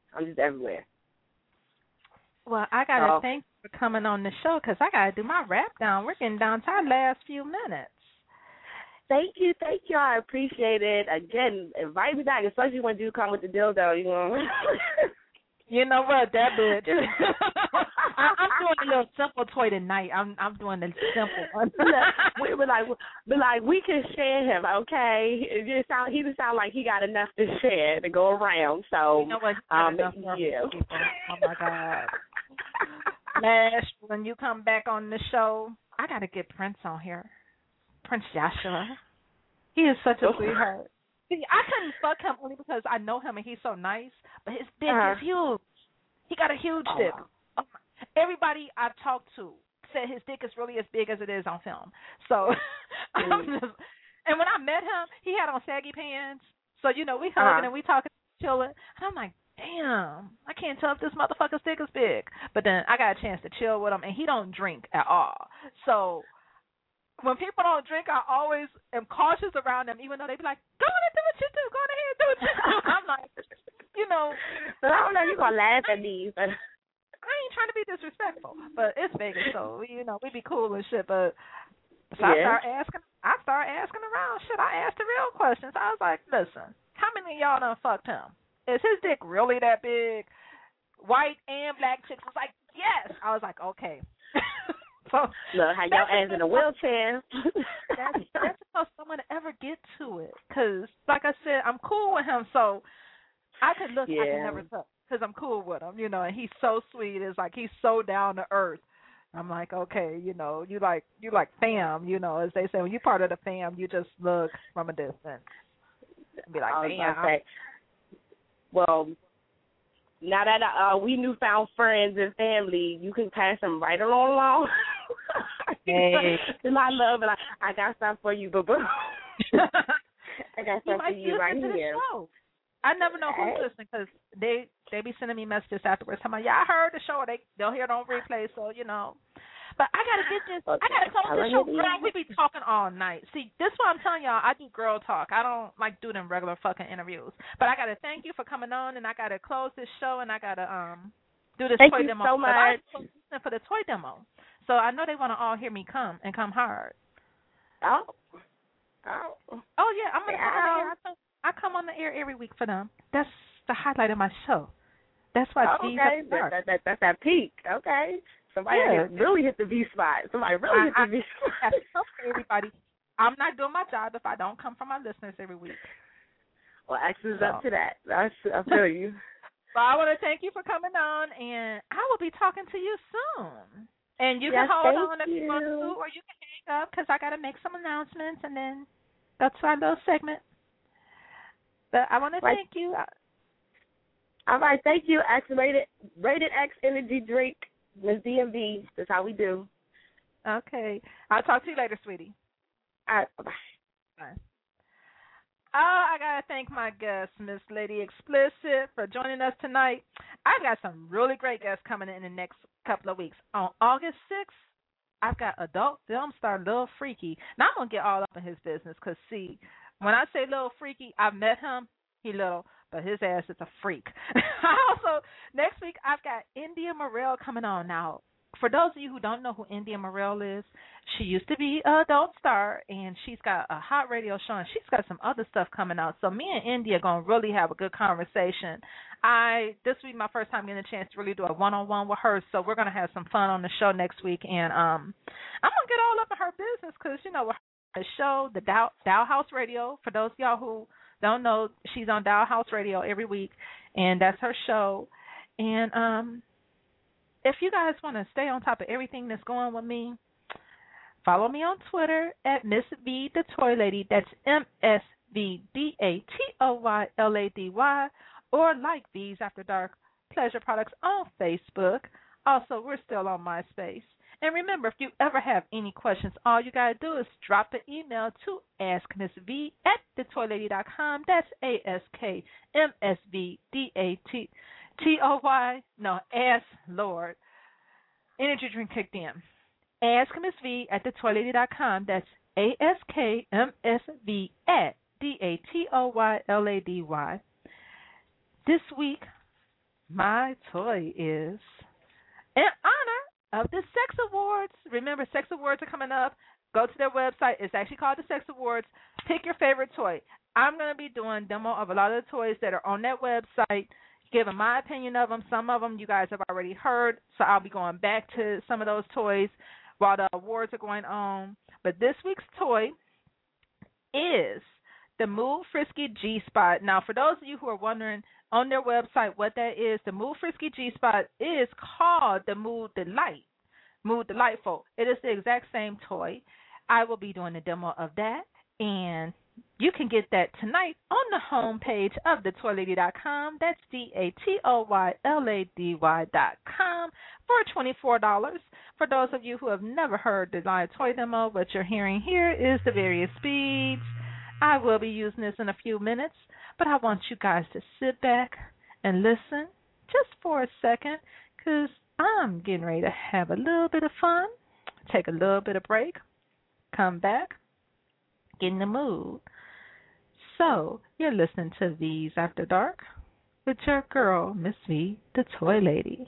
Well, I gotta thank you for coming on the show, because I gotta do my wrap down. We're getting down to our last few minutes. Thank you. I appreciate it. Again, invite me back, especially when you come with the dildo. You know. You know what, that bitch. I'm doing a little simple toy tonight. I'm doing the simple one. We were like, we can share him, okay? He just sound like he got enough to share to go around. So, you know what? yeah. Oh my God. Lash, when you come back on the show, I gotta get Prince on here. Prince Joshua. He is such a sweetheart. See, I couldn't fuck him only because I know him and he's so nice, but his dick is huge. He got a huge dick. Wow. Oh, everybody I've talked to said his dick is really as big as it is on film. So, and when I met him, he had on saggy pants. So, you know, we hugging and we talking, chilling. And I'm like, damn, I can't tell if this motherfucker's dick is big. But then I got a chance to chill with him, and he don't drink at all. So when people don't drink, I always am cautious around them, even though they be like, go on and do what you do. Go on ahead and do what you do. I'm like, you know. I don't know if you're going to laugh at me, but I ain't trying to be disrespectful, but it's Vegas, so, you know, we be cool and shit. But so I start asking around. Shit, I asked the real questions. I was like, listen, how many of y'all done fucked him? Is his dick really that big? White and black chicks was like, yes. I was like, okay. So look, how your ass in a wheelchair. that's supposed someone to ever get to it. Because, like I said, I'm cool with him, so I could never touch because I'm cool with him, you know, and he's so sweet. It's like he's so down to earth. I'm like, okay, you know, you like fam, you know, as they say, when you're part of the fam, you just look from a distance and be like, fam. Well, now that we newfound friends and family, you can pass them right along. Hey. And I love it. I got stuff for you, boo-boo. I got stuff for you right here. I never know who's listening because they be sending me messages afterwards. I'm like, yeah, I heard the show. They'll hear it on replay, so, you know. But I got to get this. Okay. I got to close the show. Girl, we be talking all night. See, this is what I'm telling y'all. I do girl talk. I don't like do them regular fucking interviews. But I got to thank you for coming on, and I got to close this show, and I got to do this toy demo. Thank you so much. I for the toy demo. So I know they want to all hear me come and come hard. Oh, yeah. I'm going to come on the air. I come on the air every week for them. That's the highlight of my show. That's why okay. That's that peak. Okay. Somebody really hit the V spot. Somebody really hit the V spot. Everybody, I'm not doing my job if I don't come from my listeners every week. Well, X is up to that. I feel you. So I want to thank you for coming on, and I will be talking to you soon. And you can hold on if you want to, or you can hang up because I got to make some announcements and then go to our little segment. But I want to thank you. All right, thank you. Rated X Energy Drink, Ms. DMV. That's how we do. Okay. I'll talk to you later, sweetie. All right, bye-bye. Bye. I got to thank my guest, Miss Lady Explicit, for joining us tonight. I've got some really great guests coming in the next couple of weeks. On August 6th, I've got adult film star Lil Freaky. Now, I'm going to get all up in his business because, see, when I say Lil Freaky, I've met him. He little, but his ass is a freak. Also, next week, I've got India Morel coming on. Now, for those of you who don't know who India Morel is, she used to be an adult star, and she's got a hot radio show, and she's got some other stuff coming out. So me and India are going to really have a good conversation. This will be my first time getting a chance to really do a one-on-one with her, so we're going to have some fun on the show next week. And I'm going to get all up in her business because, you know, the show, the Dow House Radio, for those of y'all who don't know, she's on Dow House Radio every week, and that's her show. And if you guys want to stay on top of everything that's going on with me, follow me on Twitter at Miss V the Toy Lady. That's MSVDATOYLADY, or like V's After Dark Pleasure Products on Facebook. Also, we're still on MySpace. And remember, if you ever have any questions, all you got to do is drop an email to askmissv@thetoylady.com. That's AskMSVDATOY. No, ask Lord. Energy drink kicked in. AskMissV@thetoylady.com. That's AskMSV@DATOYLADY. This week, my toy is in honor of the Sex Awards. Remember, Sex Awards are coming up. Go to their website. It's actually called the Sex Awards. Pick your favorite toy. I'm going to be doing a demo of a lot of the toys that are on that website. giving my opinion of them. Some of them you guys have already heard, so I'll be going back to some of those toys while the awards are going on. But this week's toy is the Move Frisky G-Spot. Now, for those of you who are wondering on their website what that is, the Move Frisky G-Spot is called the Move Delight. Move Delightful. It is the exact same toy. I will be doing a demo of that, and you can get that tonight on the homepage of thetoylady.com. That's DATOYLADY.com for $24. For those of you who have never heard the live toy demo, what you're hearing here is the various speeds. I will be using this in a few minutes, but I want you guys to sit back and listen just for a second, because I'm getting ready to have a little bit of fun, take a little bit of break, come back, get in the mood. So, you're listening to V's After Dark with your girl, Miss V, the Toy Lady.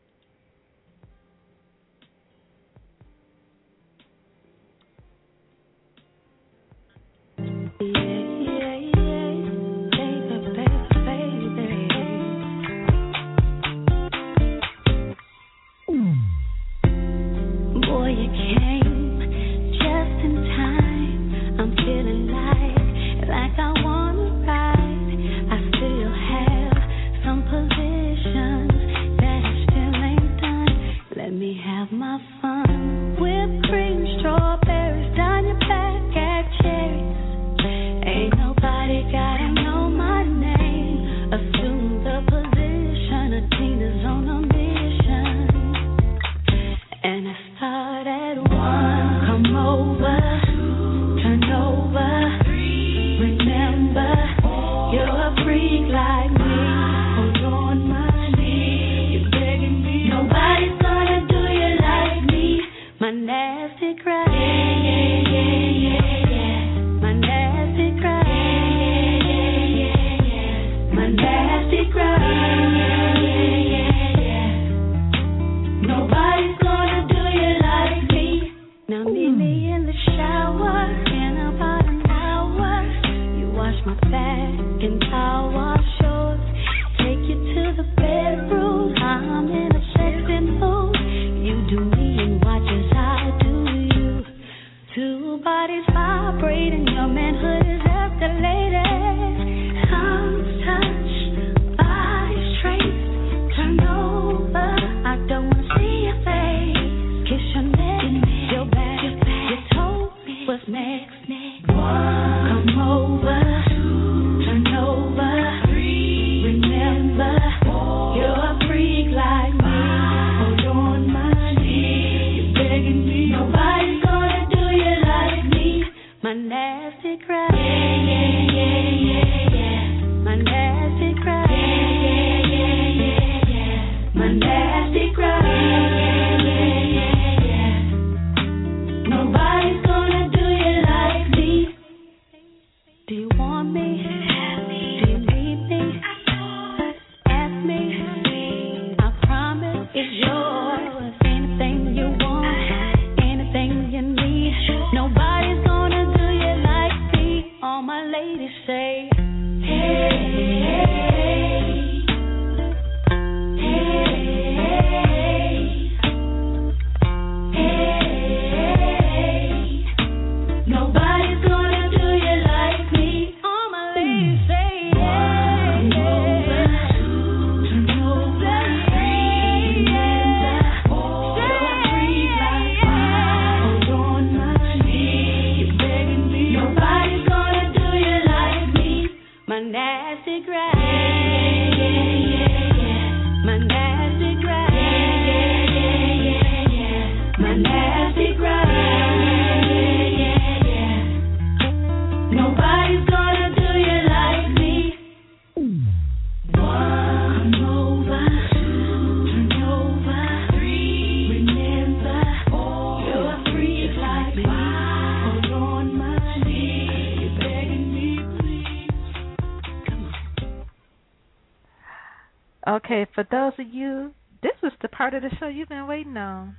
Okay, for those of you, this is the part of the show you've been waiting on.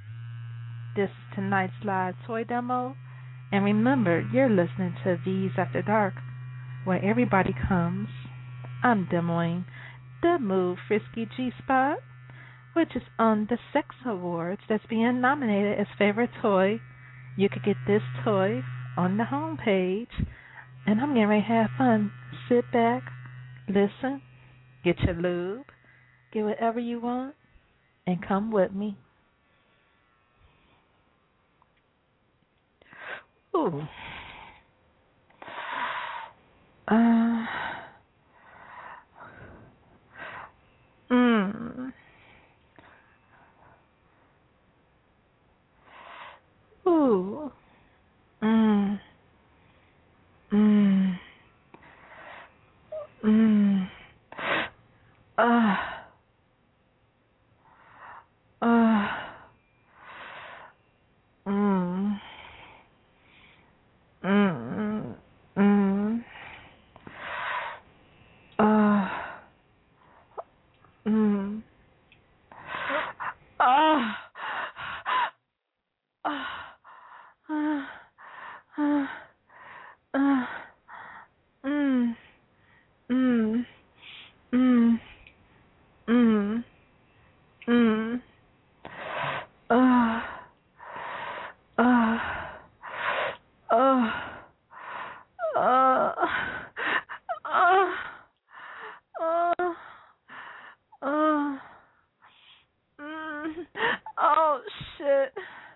This is tonight's live toy demo. And remember, you're listening to V's After Dark, where everybody comes. I'm demoing the Move Frisky G-Spot, which is on the Sex Awards that's being nominated as favorite toy. You could get this toy on the homepage, and I'm getting ready to have fun. Sit back, listen, get your lube, get whatever you want, and come with me. Ooh. Ooh. Oh shit.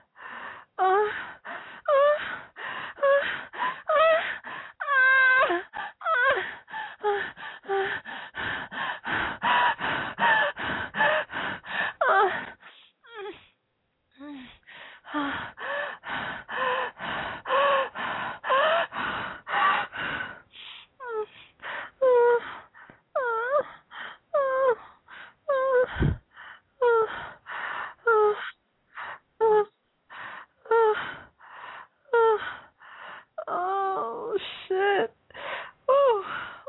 Oh shit. Ooh.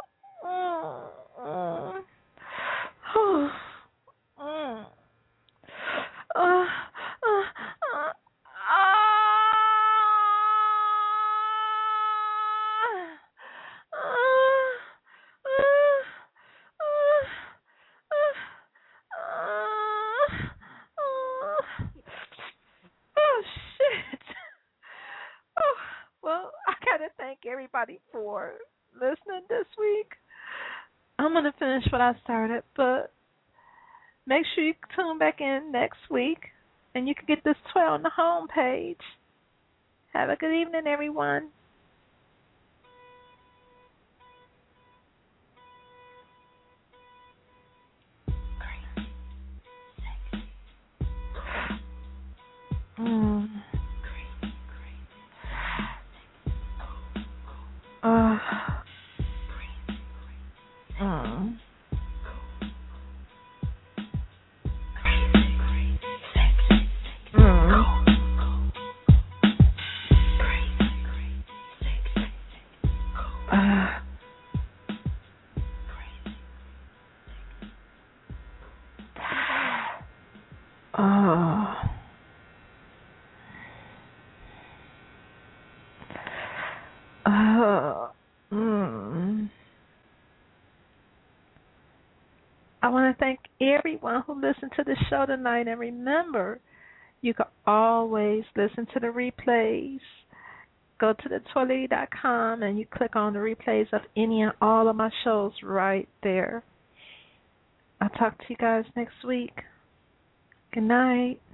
Oh shit. Oh, well, I gotta thank everybody for listening this week. I'm gonna finish what I started, but make sure you tune back in next week, and you can get this toy on the home page. Have a good evening, everyone. I want to thank everyone who listened to the show tonight, and remember, you can always listen to the replays. Go to thetoylady.com and you click on the replays of any and all of my shows right there. I'll talk to you guys next week. Good night.